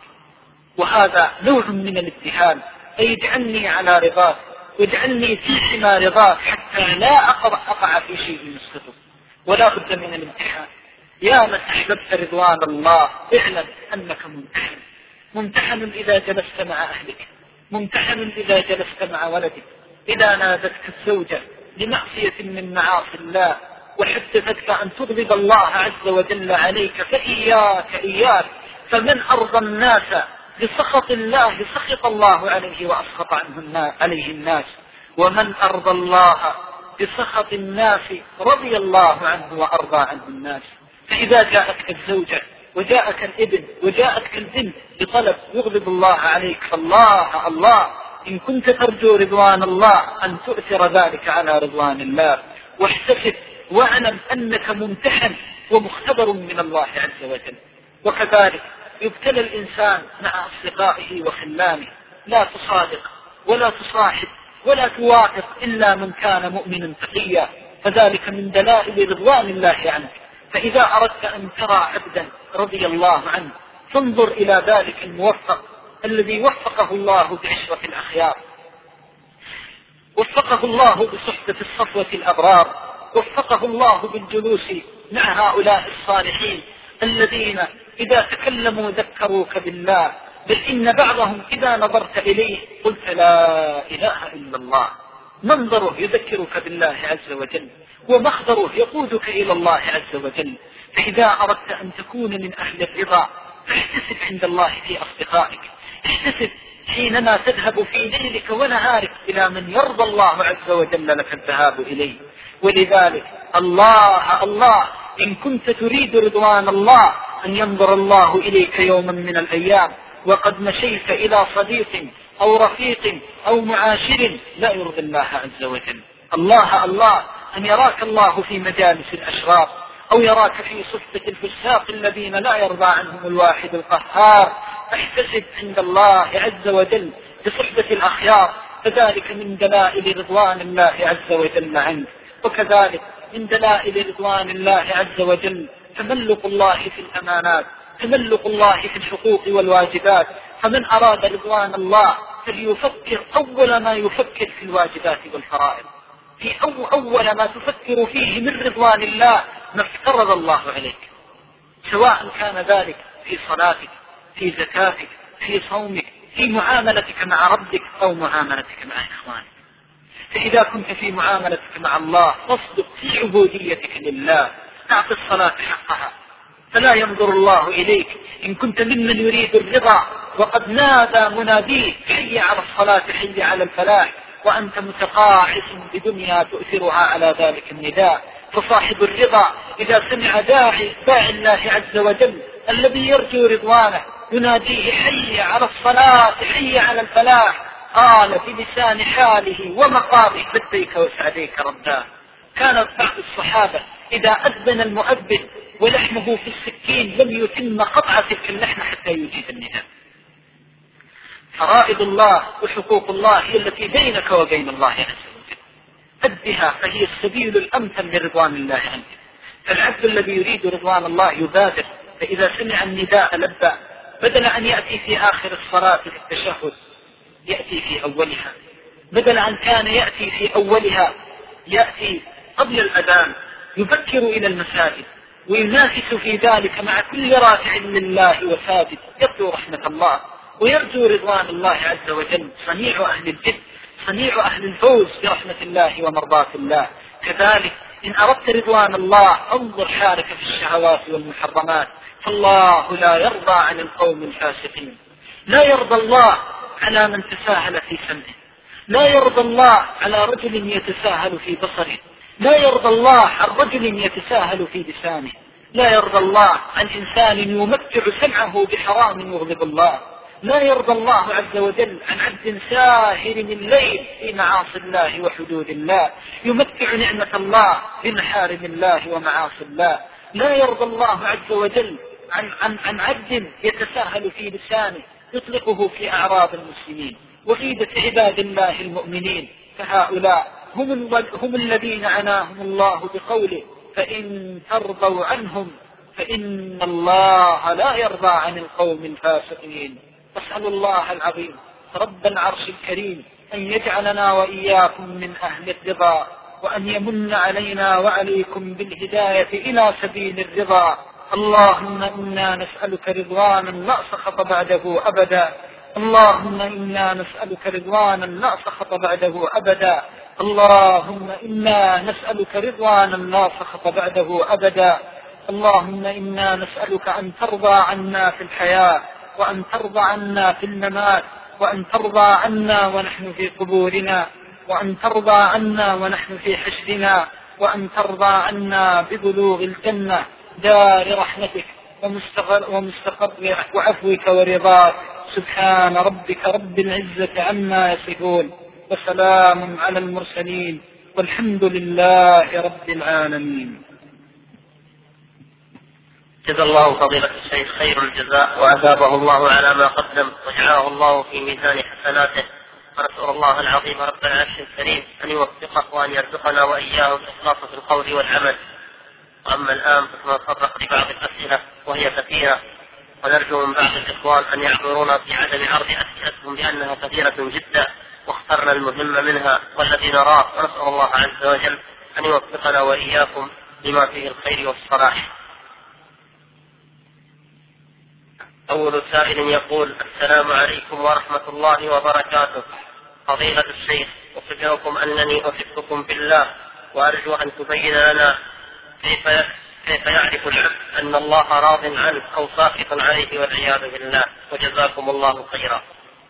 وهذا نوع من الابتهال، أي اجعلني على رضاك واجعلني في حمى رضاك حتى لا أقع في شيء يسخطك. ولا بد من الامتحان. يا من أحببت رضوان الله اعلم أنك ممتحن، ممتحن إذا جلست مع أهلك، ممتحن إذا جلست مع ولدك، إذا نادتك الزوجة لمعصية من معاصي الله وحدثتك أن تغضب الله عز وجل عليك، فإياك إياك. فمن أرضى الناس بسخط الله سخط الله عليه وأسخط عنه عليه الناس، ومن أرضى الله بسخط الناس رضي الله عنه وأرضى عنه الناس. فإذا جاءتك الزوجة وجاءك الابن وجاءتك البنت بطلب يغضب الله عليك، فالله الله إن كنت ترجو رضوان الله أن تؤثر ذلك على رضوان الله، واحتسب واعلم أنك ممتحن ومختبر من الله عز وجل. وكذلك يبتلى الإنسان مع أصدقائه وخلانه. لا تصادق ولا تصاحب ولا توافق إلا من كان مؤمنا تقيا، فذلك من دلائل رضوان الله عنك. فإذا أردت أن ترى عبدا رضي الله عنه فانظر إلى ذلك الموفق الذي وفقه الله بعشرة الأخيار، وفقه الله بصحبة الصفوة الأبرار، وفقه الله بالجلوس مع هؤلاء الصالحين الذين إذا تكلموا ذكروك بالله، بل إن بعضهم إذا نظرت إليه قلت لا إله إلا الله. منظره يذكرك بالله عز وجل، ومخبره يقودك إلى الله عز وجل. فإذا أردت أن تكون من أهل الرضا فاحتسب عند الله في أصدقائك، احتسب حينما تذهب في ليلك ونهارك إلى من يرضى الله عز وجل لك الذهاب إليه. ولذلك الله الله إن كنت تريد رضوان الله أن ينظر الله إليك يوما من الأيام وقد مشيت إلى صديق أو رفيق أو معاشر لا يرضي الله عز وجل. الله الله أن يراك الله في مجالس الأشرار، أو يراك في صفة الفساق الذين لا يرضى عنهم الواحد القهار، احتسب عند الله عز وجل بصحبة الأخيار، فذلك من دلائل رضوان الله عز وجل عنك. وكذلك من دلائل رضوان الله عز وجل تملك الله في الأمانات، تملك الله في الحقوق والواجبات. فمن أراد رضوان الله فليفكر أول ما يفكر في الواجبات والفرائض، في أو أول ما تفكر فيه من رضوان الله ما افترض الله عليك، سواء كان ذلك في صلاتك، في زكاتك، في صومك، في معاملتك مع ربك أو معاملتك مع إخوانك. فإذا كنت في معاملتك مع الله فاصدق في عبوديتك لله، أعط الصلاة حقها، فلا ينظر الله إليك إن كنت ممن يريد الرضا وقد نادى مناديه حي على الصلاة حي على الفلاح، وأنت متقاعس بدنيا تؤثرها على ذلك النداء. فصاحب الرضا إذا سمع داعي داعي الله عز وجل الذي يرجو رضوانه يناديه حي على الصلاة حي على الفلاح، قال بلسان حاله ومقامه لبيك وسعديك رباه. كان بعض الصحابة إذا أذن المؤذن ولحمه في السكين لم يتم قطع تلك اللحمة حتى يجيب النداء. فرائض الله وحقوق الله هي التي بينك وبين الله عز وجل، أدها فهي السبيل الأمثل لرضوان الله عنك. فالعبد الذي يريد رضوان الله يبادر، فإذا سمع النداء لبى، بدل أن يأتي في آخر الصلاة في التشهد يأتي في أولها، بدل أن كان يأتي في أولها يأتي قبل الأذان، يبكر إلى المساجد وينافس في ذلك مع كل راكع لله وساجد، يرجو رحمة الله ويرجو رضوان الله عز وجل. صنيع أهل الجد، صنيع أهل الفوز برحمة الله ومرضاة الله. كذلك إن أردت رضوان الله انظر حالك في الشهوات والمحرمات، فالله لا يرضى عن القوم الفاسقين. لا يرضى الله على من تساهل في سمعه، لا يرضى الله على رجل يتساهل في بصره، لا يرضى الله عن رجل يتساهل في لسانه، لا يرضى الله عن إنسان يمتع سمعه بحرام يغضب الله، لا يرضى الله عز وجل عن عبد ساهر الليل في معاصي الله وحدود الله، يمتع نعمة الله بمحارم الله ومعاصي الله. لا يرضى الله عز وجل عن, عن, عن عبد يتساهل في لسانه يطلقه في أعراض المسلمين وغيبة عباد الله المؤمنين. فهؤلاء هم, هم الذين عناهم الله بقوله فإن ترضوا عنهم فإن الله لا يرضى عن القوم الفاسقين. أسأل الله العظيم رب العرش الكريم أن يجعلنا وإياكم من أهل الرضا، وأن يمن علينا وعليكم بالهداية إلى سبيل الرضا. اللهم إنا نسألك رضوانا لا سخط بعده أبدا، اللهم إنا نسألك رضوانا لا سخط بعده أبدا، اللهم إنا نسألك رضوانا لا سخط بعده أبدا. اللهم إنا نسألك أن ترضى عنا في الحياة، وأن ترضى عنا في الممات، وأن ترضى عنا ونحن في قبورنا، وأن ترضى عنا ونحن في حشرنا، وأن ترضى عنا ببلوغ الجنة دار رحمتك ومستقر وعفوك ورضاك. سبحان ربك رب العزة عما يصفون، وسلام على المرسلين، والحمد لله رب العالمين. جزا الله فضيلة الشيخ خير الجزاء وأثابه الله على ما قدم وجعله الله في ميزان حسناته، ونسأل الله العظيم رب العرش الكريم أن يوفقه وأن يرزقنا وإياه الإخلاص في القول والعمل. وأما الآن فسنتطرق لبعض الأسئلة وهي كثيرة، ونرجو من بعض الإخوان أن يعذرونا في عدم عرض أسئلتهم لأنها كثيرة جدا، واخترنا المهم منها والذي نراه، ونسأل الله عز وجل أن يوفقنا وإياكم لما فيه الخير والصلاح. أول سائل يقول: السلام عليكم ورحمة الله وبركاته. فضيلة الشيخ، أخبركم أنني أحبكم بالله، وأرجو أن تبين لنا كيف كيف يعرف العبد أن الله راض عنه أو ساخط عليه والعياذ بالله، وجزاكم الله خيرا.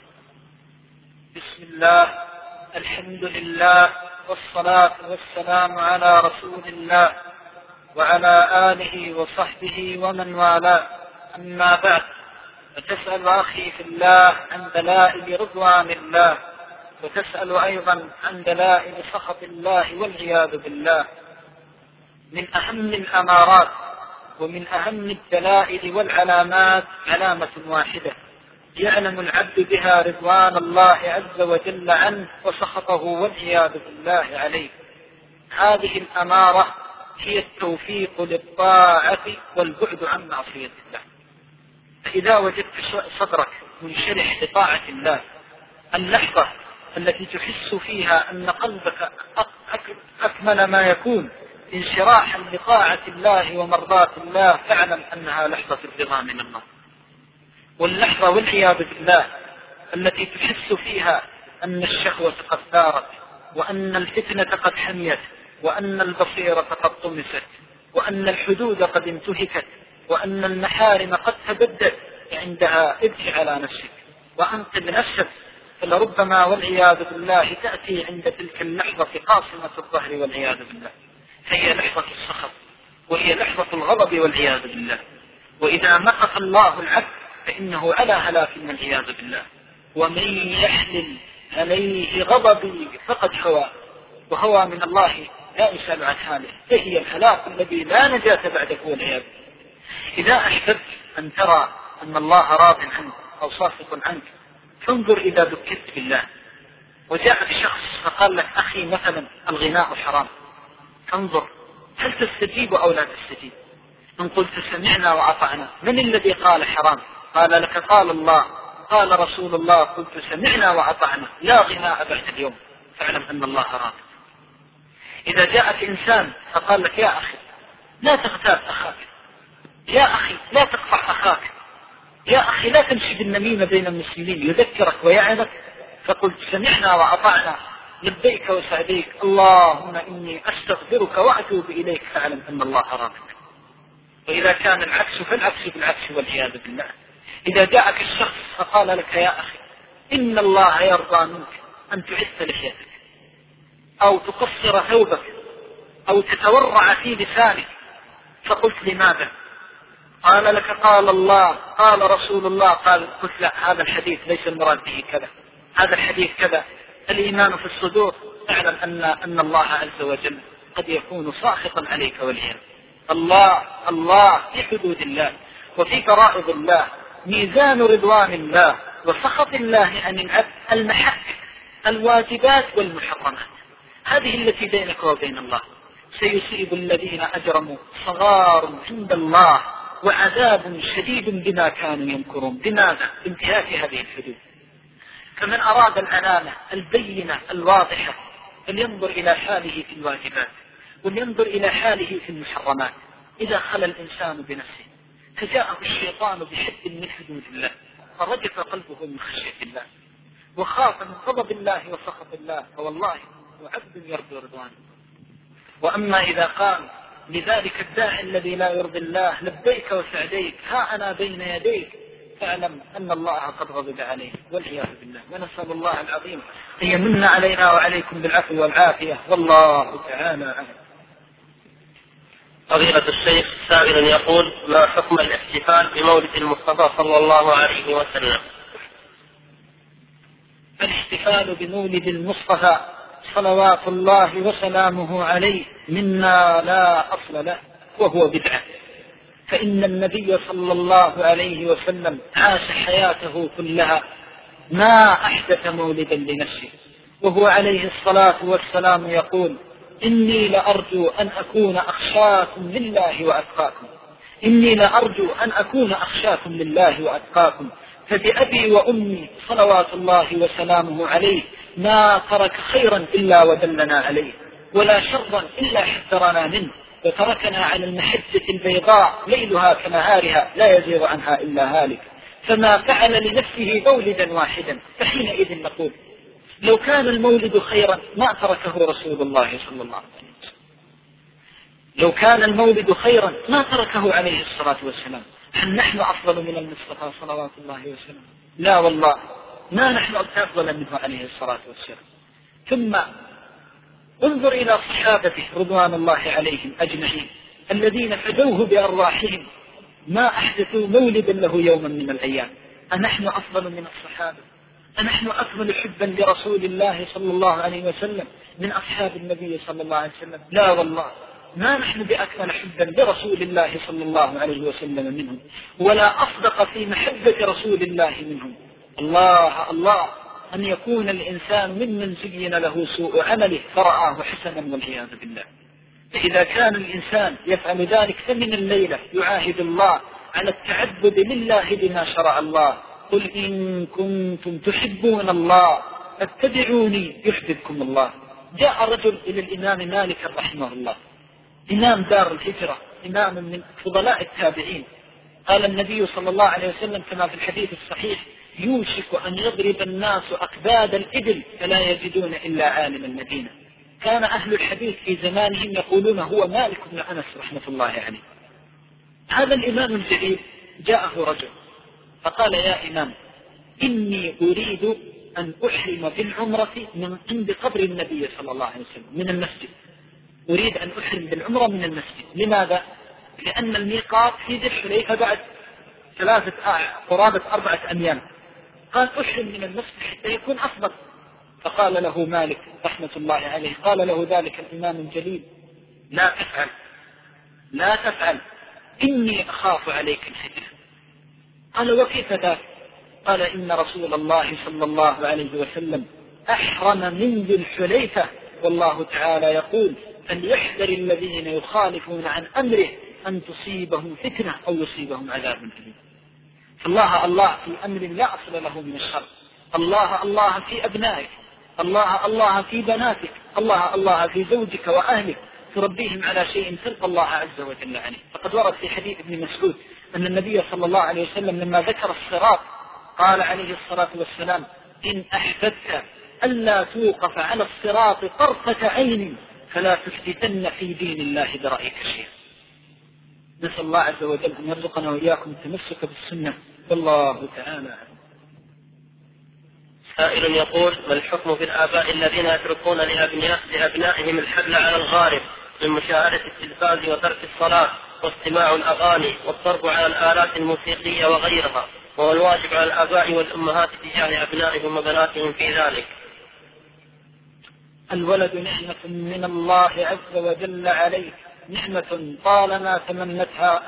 بسم الله، الحمد لله، والصلاة والسلام على رسول الله وعلى آله وصحبه ومن والاه. أما بعد، فتسأل أخي في الله عن دلائل رضوان الله، وتسأل أيضا عن دلائل سخط الله والعياذ بالله. من أهم الأمارات ومن أهم الدلائل والعلامات علامة واحدة، يعلم العبد بها رضوان الله عز وجل عنه وسخطه والعياذ بالله عليه. هذه الأمارة هي التوفيق للطاعة والبعد عن معصية الله. فإذا وجدت صدرك منشرح لطاعة الله، اللحظة التي تحس فيها أن قلبك أكمل ما يكون انشراحا لطاعة الله ومرضاة الله، فاعلم أنها لحظة الرضا من الله. واللحظة والعياذ بالله التي تحس فيها أن الشهوة قد ثارت، وأن الفتنة قد حميت، وأن البصيرة قد طمست، وأن الحدود قد انتهكت، وأن المحارم قد تبدت، عندها ابكي على نفسك وأنقذ نفسك. فلربما والعياذ بالله تأتي عند تلك اللحظة قاصمة الظهر والعياذ بالله، هي لحظة السخط وهي لحظة الغضب والعياذ بالله. وإذا مقت الله العبد فإنه على هلاك والعياذ بالله. ومن يحلل عليه غضبي فقد هوى، وهوى من الله لا يسأل عن حاله، فهي الهلاك الذي لا نجاة بعده والعياذ. إذا أحببت أن ترى أن الله راض عنك أو صافق عنك، فانظر إذا ذكرت بالله وجاءك شخص فقال لك أخي مثلا الغناء حرام، فانظر هل تستجيب أو لا تستجيب. إن قلت سمعنا وأطعنا، من الذي قال حرام؟ قال لك قال الله قال رسول الله، قلت سمعنا وأطعنا، لا غناء بعد اليوم، فاعلم أن الله راض. إذا جاءك إنسان فقال لك يا أخي لا تغتاب أخاك، يا أخي لا تقطع أخاك، يا أخي لا تمشي بالنميمة بين المسلمين، يذكرك ويعظك، فقلت سمعنا وأطعنا لبيك وسعديك، اللهم إني أستغفرك وأتوب إليك، فاعلم أن الله راض. وإذا كان العكس فالعكس بالعكس والعياذ بالله. إذا جاءك الشخص فقال لك يا أخي إن الله يرضى منك أن تعف لحيتك أو تقصر ثوبك أو تتورع في لسانك، فقلت لماذا؟ قال لك قال الله قال رسول الله قال، قلت لا، هذا الحديث ليس المراد به كذا، هذا الحديث كذا. الإيمان في الصدور، اعلم أن أن الله عز وجل قد يكون ساخطا عليك والعياذ. الله الله في حدود الله وفي فرائض الله، ميزان رضوان الله وسخط الله عن العبد المحك الواجبات والمحرمات، هذه التي بينك وبين الله. سيصيب الذين أجرموا صغار عند الله وعذاب شديد بما كانوا يمكرون. بماذا؟ بانتهاك هذه الحدود. فمن أراد العلامة البينة الواضحة فلينظر إلى حاله في الواجبات ولينظر إلى حاله في المحرمات. إذا خلى الإنسان بنفسه فجاءه الشيطان بحد من حدود الله فرجف قلبه من خشية الله وخاف من غضب الله وسخط الله، فوالله هو عبد يرجو رضوانه. وأما إذا قال لذلك الداعي الذي لا يرضي الله لبيك وسعديك، ها أنا بين يديك، فاعلم أن الله قد غضب عليه والعياذ بالله. ونسأل الله العظيم أن يمن علينا وعليكم بالعفو والعافية، والله تعالى أعلم. فضيلة الشيخ سائل يقول: ما حكم الاحتفال بمولد المصطفى صلى الله عليه وسلم؟ الاحتفال بمولد المصطفى صلوات الله وسلامه عليه مما لا أصل له وهو بدعة، فإن النبي صلى الله عليه وسلم عاش حياته كلها ما أحدث مولدا لنفسه، وهو عليه الصلاة والسلام يقول: إني لأرجو أن أكون أخشاكم لله وأتقاكم، إني لأرجو أن أكون أخشاكم لله وأتقاكم. فبأبي وأمي صلوات الله وسلامه عليه ما ترك خيرا إلا ودلنا عليه، ولا شرا إلا حذرنا منه، وتركنا على المحجة البيضاء ليلها كنهارها لا يزيغ عنها إلا هالك. فما فعل لنفسه مولدا واحدا، فحينئذ نقول لو كان المولد خيرا ما تركه رسول الله صلى الله عليه وسلم، لو كان المولد خيرا ما تركه عليه الصلاة والسلام. هل نحن أفضل من المصطفى صلوات الله وسلم؟ لا والله، ما نحن أفضل منه عليه الصلاة والسلام. ثم انظر إلى صحابته رضوان الله عليهم أجمعين الذين فدوه بأرواحهم، ما أحدثوا مولدا له يوما من الأيام. أنحن أفضل من الصحابة؟ أنحن أكمل حبا لرسول الله صلى الله عليه وسلم من أصحاب النبي صلى الله عليه وسلم؟ لا والله، ما نحن بأكمل حبا لرسول الله صلى الله عليه وسلم منهم، ولا أصدق في محبة رسول الله منهم. الله الله أن يكون الإنسان ممن زين له سوء عمله فرآه حسنا والعياذ بالله. فإذا كان الإنسان يفعل ذلك فمن الليلة يعاهد الله على التعبد لله بما شرع الله. قل إن كنتم تحبون الله فاتبعوني يحببكم الله. جاء رجل إلى الإمام مالك رحمه الله، إمام دار الهجرة، إمام من فضلاء التابعين. قال النبي صلى الله عليه وسلم كما في الحديث الصحيح: يوشك أن يضرب الناس أكباد الإبل فلا يجدون إلا عالم المدينة. كان أهل الحديث في زمانهم يقولون هو مالك بن أنس رحمة الله عليه. هذا الإمام الجليل جاءه رجل فقال: يا إمام، إني أريد أن أحرم بالعمرة من عند قبر النبي صلى الله عليه وسلم من المسجد. أريد أن أحرم بالعمرة من المسجد. لماذا؟ لأن الميقات في ذي الحليفة بعد ثلاثة قرابة أربعة أيام. قال: أحرم من المسجد حتى يكون أفضل. فقال له مالك رحمة الله عليه، قال له ذلك الإمام الجليل: لا تفعل لا تفعل إني أخاف عليك الفتنة. قال: وكيف ذاك؟ قال: إن رسول الله صلى الله عليه وسلم أحرم من ذي الحليفة، والله تعالى يقول: فليحذر الذين يخالفون عن أمره أن تصيبهم فتنة أو يصيبهم عذاب أليم. فالله الله في أمر لا أصل له من الشر. الله الله في أبنائك، الله الله في بناتك، الله الله في زوجك وأهلك، تربيهم على شيء تلقى الله عز وجل عليه. فقد ورد في حديث ابن مسعود أن النبي صلى الله عليه وسلم لما ذكر الصراط قال عليه الصلاة والسلام: إن أحببت ألا توقف على الصراط طرفة عين فلا تفتتن في دين الله برأيك شيئا. نسأل الله عز وجل أن يرزقنا وإياكم التمسك بالسنة، والله تعالى أعلم. سائل يقول: ما الحكم في الآباء الذين يتركون لأبناء لأبنائهم الحبل على الغارب من مشاهدة التلفاز وترك الصلاة واستماع الأغاني والضرب على الآلات الموسيقية وغيرها، وهو الواجب على الآباء والأمهات تجاه أبنائهم وبناتهم في ذلك؟ الولد نعمة من الله عز وجل عليك، نعمة طالما تمنتها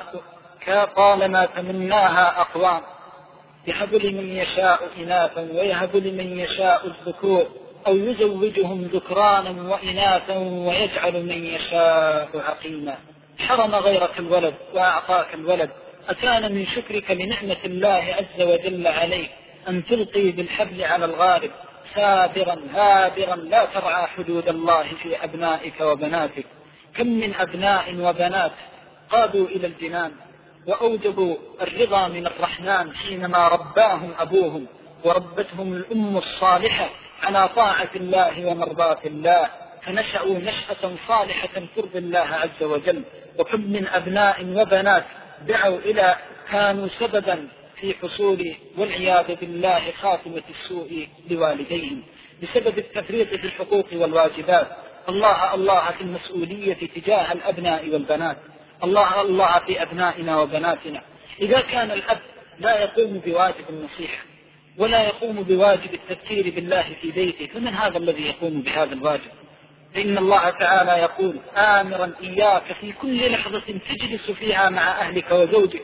طالما تمناها أقوام. يهب لمن يشاء إناثا ويهب لمن يشاء الذكور، أو يزوجهم ذكرانا وإناثا ويجعل من يشاء عقيما. حرم غيرك الولد وأعطاك الولد. أكان من شكرك لنعمة الله عز وجل عليك أن تلقي بالحبل على الغارب سابرا هابرا لا ترعى حدود الله في أبنائك وبناتك؟ كم من أبناء وبنات قادوا إلى الجنان وأوجبوا الرضا من الرحمن حينما رباهم أبوهم وربتهم الأم الصالحة على طاعة الله ومرضاة الله، فنشأوا نشأة صالحة ترضي الله عز وجل. وكم من أبناء وبنات دعوا إلى كانوا سببا في حصول والعياذ بالله خاتمة السوء لوالديهم بسبب التفريط في الحقوق والواجبات. الله الله في المسؤولية تجاه الأبناء والبنات، الله الله في أبنائنا وبناتنا. إذا كان الأب لا يقوم بواجب النصيحة ولا يقوم بواجب التذكير بالله في بيته، فمن هذا الذي يقوم بهذا الواجب؟ فإن الله تعالى يقول آمرا إياك في كل لحظة تجلس فيها مع أهلك وزوجك: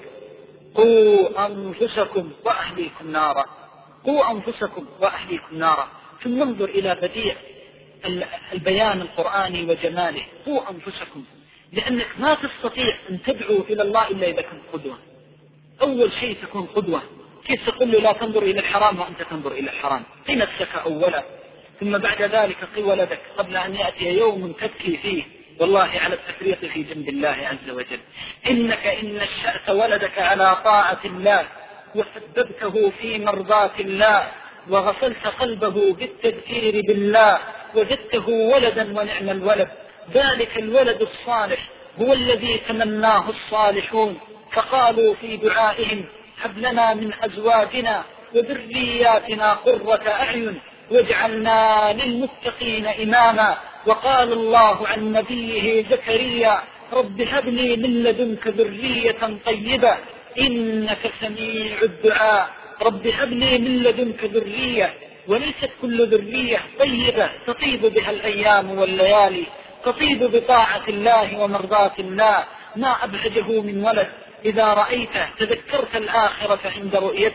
قوا أنفسكم وأهليكم نارا، قوا أنفسكم وأهليكم نارا. ثم انظر إلى بديع البيان القرآني وجماله: قوا أنفسكم، لأنك ما تستطيع أن تدعو إلى الله إلا إذا كنت قدوة. أول شيء تكون قدوة. كيف تقول له لا تنظر إلى الحرام وأنت تنظر إلى الحرام؟ قي نفسك أولا، ثم بعد ذلك قي ولدك قبل أن يأتي يوم تبكي فيه والله على التفريط في جنب الله عز وجل. إنك إن نشأت ولدك على طاعة الله وسببته في مرضاة الله وغسلت قلبه بالتذكير بالله وجدته ولدا ونعم الولد. ذلك الولد الصالح هو الذي تمناه الصالحون، فقالوا في دعائهم: هب لنا من أزواجنا وذرياتنا قرة أعين واجعلنا للمتقين إماما. وقال الله عن نبيه زكريا: رب هب لي من لدنك ذرية طيبة إنك سميع الدعاء. رب هب لي من لدنك ذرية، وليست كل ذرية طيبة تطيب بها الأيام والليالي، تطيب بطاعة الله ومرضاة الله. ما أبهجه من ولد إذا رأيته تذكرت الآخرة عند رؤيته،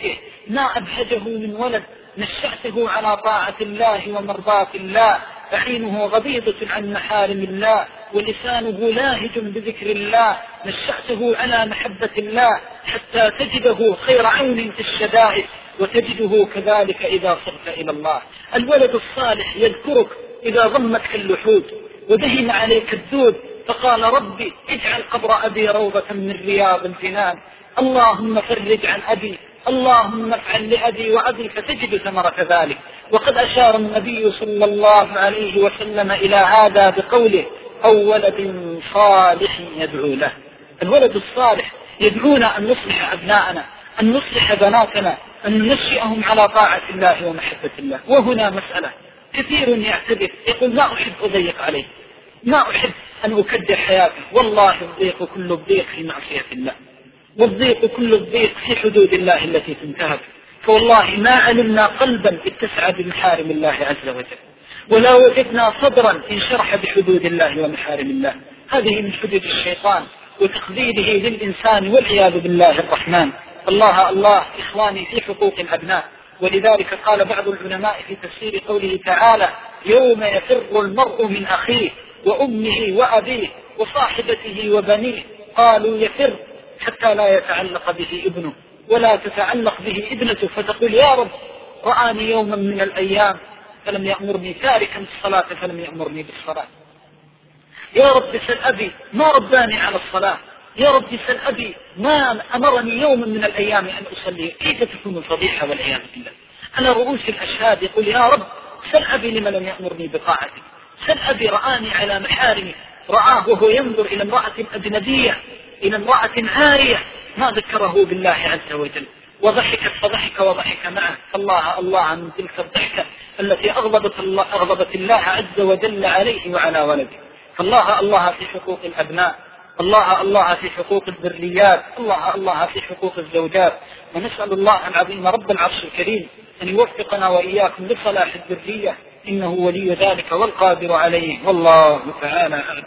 ما أبهجه من ولد، نشأته على طاعة الله ومرضاة الله، فعينه غضيضة عن محارم الله، ولسانه لاهج بذكر الله، نشأته على محبة الله حتى تجده خير عون في الشدائد، وتجده كذلك إذا صرت إلى الله. الولد الصالح يذكرك إذا ضمتك اللحود ودهم عليك الدود، فقال ربي اجعل قبر أبي روضة من رياض الجنان، اللهم فرج عن أبي، اللهم افعل لأبي وأبي، فتجد ثمرة ذلك. وقد أشار النبي صلى الله عليه وسلم إلى هذا بقوله أو ولد صالح يدعو له. الولد الصالح يدعونا أن نصلح أبناءنا، أن نصلح بناتنا، أن ننشئهم على طاعة الله ومحبة الله. وهنا مسألة كثير يعتذر يقول ما أحب أضيق عليه، ما أحب أن أكدر حياته. والله الضيق كل الضيق في معصية الله، والضيق كل الضيق في حدود الله التي تنتهك. فوالله ما علمنا قلبا اتسع بمحارم الله عز وجل، ولا وجدنا صدرا انشرح بحدود الله ومحارم الله. هذه من حدود الشيطان وتخذيله للإنسان والعياذ بالله الرحمن. الله الله إخواني في حقوق الأبناء. ولذلك قال بعض العلماء في تفسير قوله تعالى يوم يفر المرء من أخيه وأمه وأبيه وصاحبته وبنيه، قالوا يفر حتى لا يتعلق به ابنه ولا تتعلق به ابنته، فتقول يا رب رآني يوما من الأيام فلم يأمرني تاركا الصلاة فلم يأمرني بالصلاة، يا رب سل أبي ما رباني على الصلاة، يا رب سل أبي ما أمرني يوما من الأيام أن أصلي. كيف تكون الفضيحة والعياذ بالله على رؤوس الأشهاد؟ يقول يا رب سل أبي لما لم يأمرني بطاعتك، سل أبي رآني على محارمه، رآه وهو ينظر إلى امرأة أجنبية، إلى امرأة عارية، ما ذكره بالله عز وجل، وضحكت فضحك وضحك معه. الله الله من تلك الضحكة التي أغضبت الله, أغضبت الله عز وجل عليه وعلى ولده. فالله الله في حقوق الأبناء، الله الله في حقوق الذريات، الله الله في حقوق الزوجات. ونسأل الله العظيم رب العرش الكريم أن يوفقنا وإياكم لصلاح الذرية، إنه ولي ذلك والقادر عليه، والله تعالى أعلم.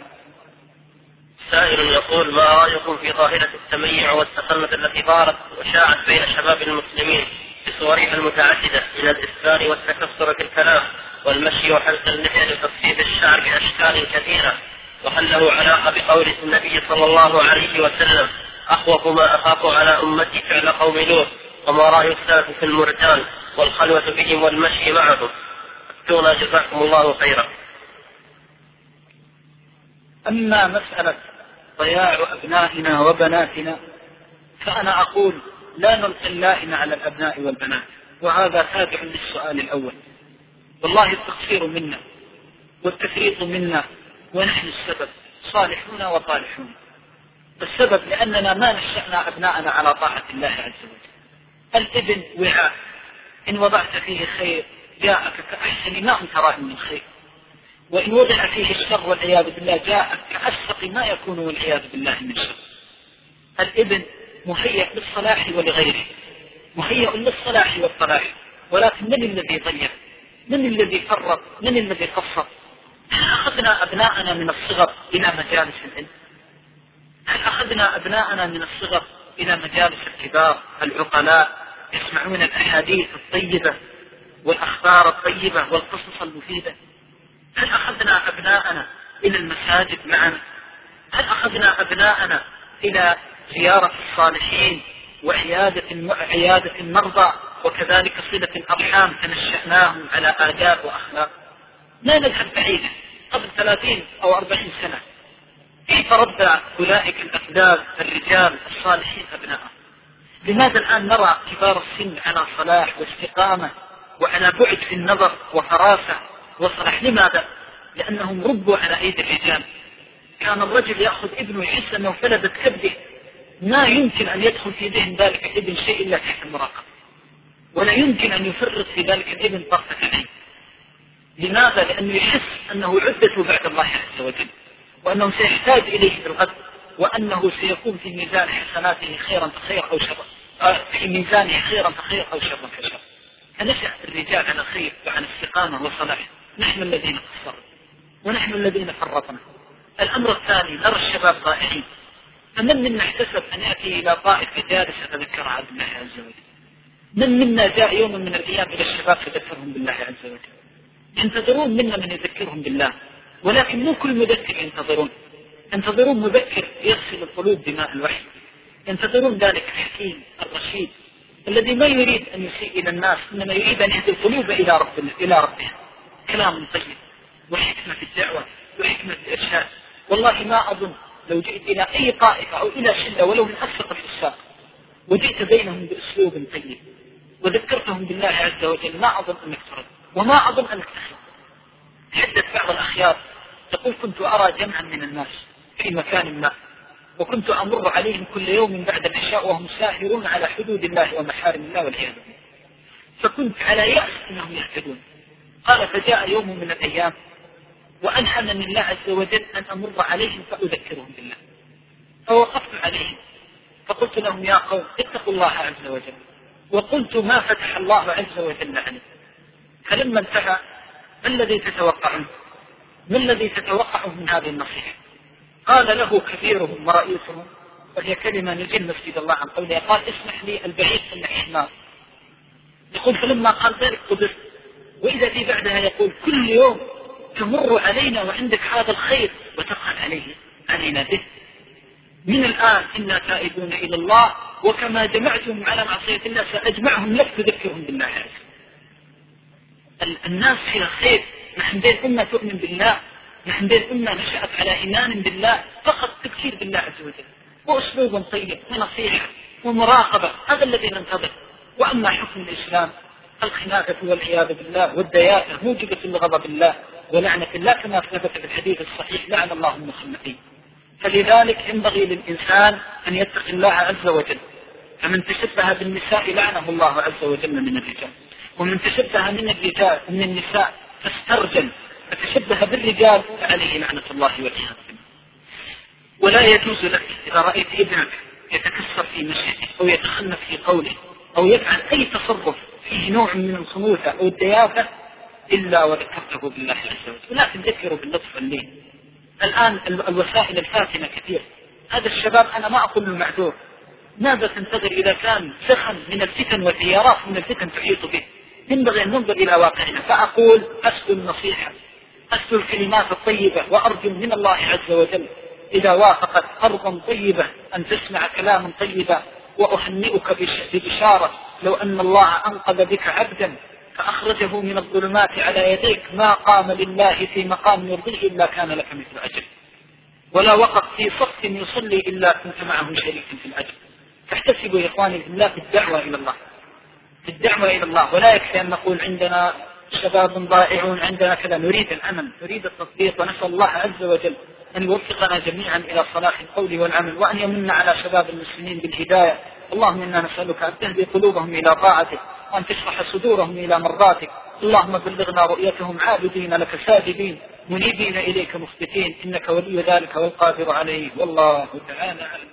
سائل يقول ما رأيكم في ظاهرة التميع والتخلف التي ظهرت وشاعت بين شباب المسلمين بصورها المتعددة من الإسفار والتكسر في الكلام والمشي وحلق اللحية لتصفيف الشعر بأشكال كثيرة، وهل له علاقة بقول النبي صلى الله عليه وسلم أخوف ما أخاف على أمتي فعل قوم لوط، وما رأي السلف في المرجان والخلوة بهم والمشي معهم؟ افتونا جزاكم الله خيرا. أما مسألة ضياع أبنائنا وبناتنا فأنا أقول لا نلقي اللائم على الأبناء والبنات، وهذا تابع للسؤال الأول. والله التقصير منا والتفريط منا ونحن السبب، صالحون وطالحون. السبب لأننا ما نشأنا أبناءنا على طاعة الله عز وجل. الابن وعاء، إن وضعت فيه خير جاءك كأحسن ما أنت راه من الخير، وإن وضع فيه الشر والعياذ بالله جاءك كأسق ما يكون والعياذ بالله من شر. الابن مهيئ للصلاح ولغيره، مهيئ للصلاح والصلاح، ولكن من الذي ضيع؟ من الذي فرط؟ من الذي قصر؟ هل أخذنا أبناءنا من الصغر إلى مجالس العلم؟ هل أخذنا أبناءنا من الصغر إلى مجالس الكبار العقلاء يسمعون الأحاديث الطيبة والأخبار الطيبة والقصص المفيدة؟ هل أخذنا أبناءنا إلى المساجد معنا؟ هل أخذنا أبناءنا إلى زيارة الصالحين وعيادة عيادة المرضى وكذلك صلة الأرحام تنشأناهم على آداب وأخلاق؟ لا نذهب بعيدا، قبل ثلاثين أو أربعين سنة كيف ربى أولئك الأكذاب الرجال الصالحين أبنائهم؟ لماذا الآن نرى كبار السن على صلاح واستقامة وعلى بعد في النظر وفراسة وصلاح؟ لماذا؟ لأنهم ربوا على أيدي الرجال. كان الرجل يأخذ ابنه يحس أنه فلذت كبده، ما يمكن أن يدخل في ذهن ذلك الابن شيء إلا تحت المراقبة، ولا يمكن أن يفرط في ذلك الابن طرفة عين. لماذا؟ لأنه يحس أنه عدته بعد الله عز وجل، وأنه سيحتاج إليه في الغد، وأنه سيكون في ميزان حسناته خيرا فخير أو شر، في ميزانه خيرا فخير أو شر فشر. فنشأ الرجال على خير وعلى استقامة وصلاح. نحن الذين قصرنا ونحن الذين فرطنا. الأمر الثاني، نرى الشباب ضائعين، فمن منا احتسب أن يأتي إلى طائفة جالسة تذكر عبد الله عز وجل؟ من منا جاء يوم من الأيام إلى الشباب فذكرهم بالله عز وجل؟ ينتظرون منا من يذكرهم بالله، ولكن مو كل مذكر ينتظرون. ينتظرون مذكر يغسل القلوب بماء الوحي، ينتظرون ذلك الحكيم الرشيد الذي ما يريد أن يسيء إلى الناس، إنما يريد أن يهدي القلوب إلى رب إلى ربها. كلام طيب وحكمة في الدعوة وحكمة في الإرشاد. والله ما أظن لو جئت إلى أي طائفة أو إلى شلة ولو من أسفق الفساق وجئت بينهم بأسلوب طيب وذكرتهم بالله عز وجل ما أظن أنك ترد، وما أظن أنك تخذ. حدث بعض الأخيار تقول كنت أرى جمعا من الناس في مكان ما، وكنت أمر عليهم كل يوم بعد العشاء وهم ساهرون على حدود الله ومحارم الله والعياذ بالله، فكنت على يأس أنهم يهتدون. قال فجاء يوم من الأيام وألحمني الله عز وجل أن أمر عليهم فأذكرهم بالله، فوقفت عليهم فقلت لهم يا قوم اتقوا الله عز وجل، وقلت ما فتح الله عز وجل عليه. فلما انتهى ما الذي تتوقعون؟ ما الذي تتوقعه من هذه النصيحة؟ قال له كبيرهم ورئيسهم، وهي كلمة نجل مسجد الله عن قوله، قال اسمح لي البعيد أن حمار. يقول فلما قال ذلك قدرت، وإذا في بعدها يقول كل يوم تمر علينا وعندك هذا الخير وتبخل عليه علينا به. من الآن إنا تائبون إلى الله، وكما جمعتهم على معصية الله سأجمعهم لك تذكرهم بالله عز وجل. الناس فيها خير، نحن بين أمة تؤمن بالله، نحن بين أمة نشأت على إيمان بالله، فقط تذكير بالله عز وجل وأسلوب طيب ونصيحة ومراقبة، هذا الذي ننتظر. وأما حكم الإسلام الخناقة والعياذ بالله والدياثة موجبة لغضب الله ولعنة الله كما ثبت في الحديث الصحيح لعن الله المخنثين. فلذلك ينبغي للإنسان أن يتقي الله عز وجل، فمن تشبه بالنساء لعنه الله عز وجل من الرجال، ومن تشبه من الرجال من النساء فاسترجل فتشبه بالرجال فعليه لعنة الله والعياذ بالله. ولا يجوز لك إذا رأيت ابنك يتكسر في مشيته أو يتخنث في قوله أو يفعل أي تصرف فيه نوع من الخنوثة أو الدياثة إلا وذكرته بالله عز وجل، ولا تذكره باللطف اللين. الآن الوسائل الفاتنة كثير، هذا الشباب أنا ما أقول له معذور، ماذا تنتظر إذا كان سخن من الفتن وتيارات من الفتن تحيط به؟ ينبغي أن ننظر إلى واقعنا. فأقول أسل النصيحة، أسل الكلمات الطيبة، وأرجو من الله عز وجل إذا وافقت أرضا طيبة أن تسمع كلاما طيبا. وأهنئك ببشارة لو أن الله أنقذ بك عبدا فأخرجه من الظلمات على يديك ما قام لله في مقام يرضيه إلا كان لك مثل أجر، ولا وقف في صف يصلي إلا كنت معه شريكا في الأجر. فاحتسبوا يا إخواني بالله في الدعوة إلى الله، في الدعوة إلى الله. ولا يكفي أن نقول عندنا شباب ضائعون، عندنا كذا. نريد العمل، نريد التطبيق، ونسأل الله عز وجل أن يوفقنا جميعا إلى صلاح القول والعمل، وأن يمن على شباب المسلمين بالهداية. اللهم إنا نسألك أن تهدي قلوبهم إلى طاعتك، وأن تشرح صدورهم إلى مرضاتك. اللهم بلغنا رؤيتهم عابدين لك ساجدين منيبين إليك مخبتين، إنك ولي ذلك والقادر عليه، والله تعالى أعلم.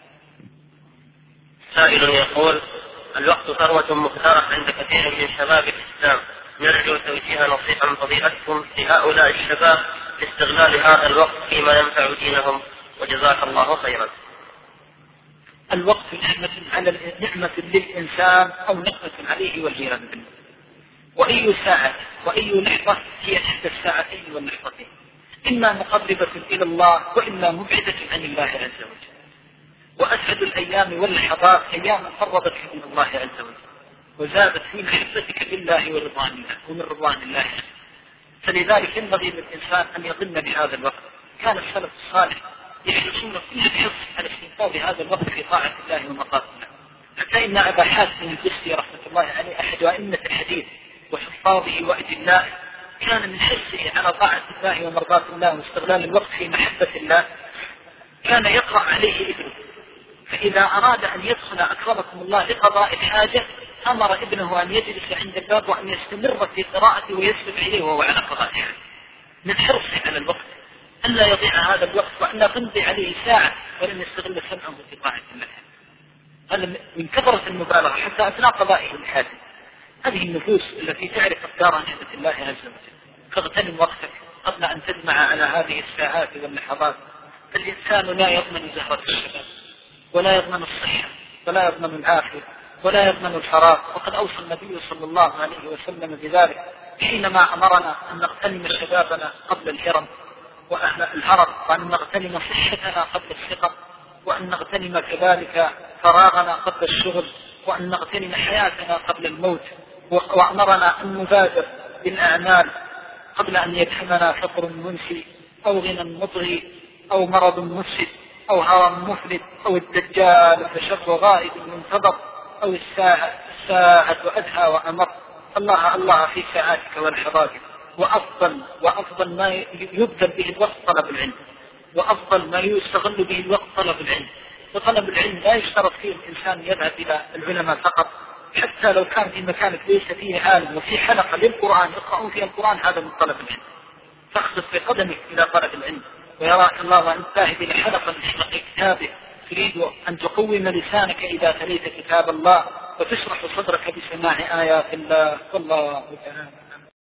سائل يقول: الوقت ثروة مختارة عند كثير من شباب الإسلام، نرجو توجيه نصيحة من فضيلتكم لهؤلاء الشباب لاستغلال هذا الوقت فيما ينفع دينهم، وجزاك الله خيرا. الوقت نعمة على نعمة للإنسان أو نقمة عليه والعياذ بالله، وأي ساعة وأي لحظة هي تحت الساعتين واللحظتين، إما مقربة إلى الله وإما مبعدة عن الله عز وجل. وأسعد الأيام واللحظات أيام قربتك من الله عز وجل وزادت في محبتك بالله ورضوان الله ومن رضوان الله. فلذلك ينبغي للإنسان أن يظن بهذا الوقت. كان السلف الصالح يحرصون كل الحرص على استنفاذ هذا الوقت في طاعة الله ومقاصد الله، حتى إن أبا حاتم البستي رحمة الله عليه أحد أئمة الحديث وحفاظه وأجلائه كان من حرصه على طاعة الله ومرضاة الله واستغلال الوقت في محبة الله كان يقرأ عليه ابنه، فإذا أراد أن يدخل أكرمكم الله لقضاء الحاجة أمر ابنه أن يجلس عند الباب وأن يستمر في قراءته ويسلم إليه وهو على قضاء الحاجة، من حرصه على الوقت ألا يضيع هذا الوقت وأن لا تمضي عليه ساعة ولم يستغل سمعه في طاعة الله. هذا من كثرة المبالغة حتى أثناء قضائه الحاجة. هذه النفوس التي تعرف أقدار نعمة الله عز وجل فاغتنم وقتك قبل أن تجمع على هذه الساعات واللحظات. الإنسان لا يضمن زهرة الشباب ولا يضمن الصحة ولا يضمن العافية ولا يضمن الفراغ. وقد أوصى النبي صلى الله عليه وسلم بذلك حينما أمرنا أن نغتنم شبابنا قبل الهرم وأهل الهرم، وأن نغتنم صحتنا قبل الثقة، وأن نغتنم كذلك فراغنا قبل الشغل، وأن نغتنم حياتنا قبل الموت. وأمرنا أن نبادر بالأعمال قبل أن يدحمنا فقر منسي أو غنى مطغي أو مرض مفسد أو هرم مفلت أو الدجال فشر غائب منتظر أو الساعة الساعة أدهى وأمر. الله الله في ساعاتك والحضارك. وأفضل وأفضل ما يبذل به الوقت طلب العلم، وأفضل ما يستغل به الوقت طلب العلم. وطلب العلم لا يشترط فيه الإنسان يذهب إلى العلماء فقط، حتى لو كان في مكان ليس فيه عالم وفي حلقة للقرآن يقرؤون فيها القرآن، هذا من طلب العلم. تخطف بقدمك إلى طلب العلم، ويراك الله وأنت ذاهب إلى حلقة لحلق كتابه تريد أن تقوم لسانك إذا تليت كتاب الله وتشرح صدرك بسماع آيات الله. والله تعالى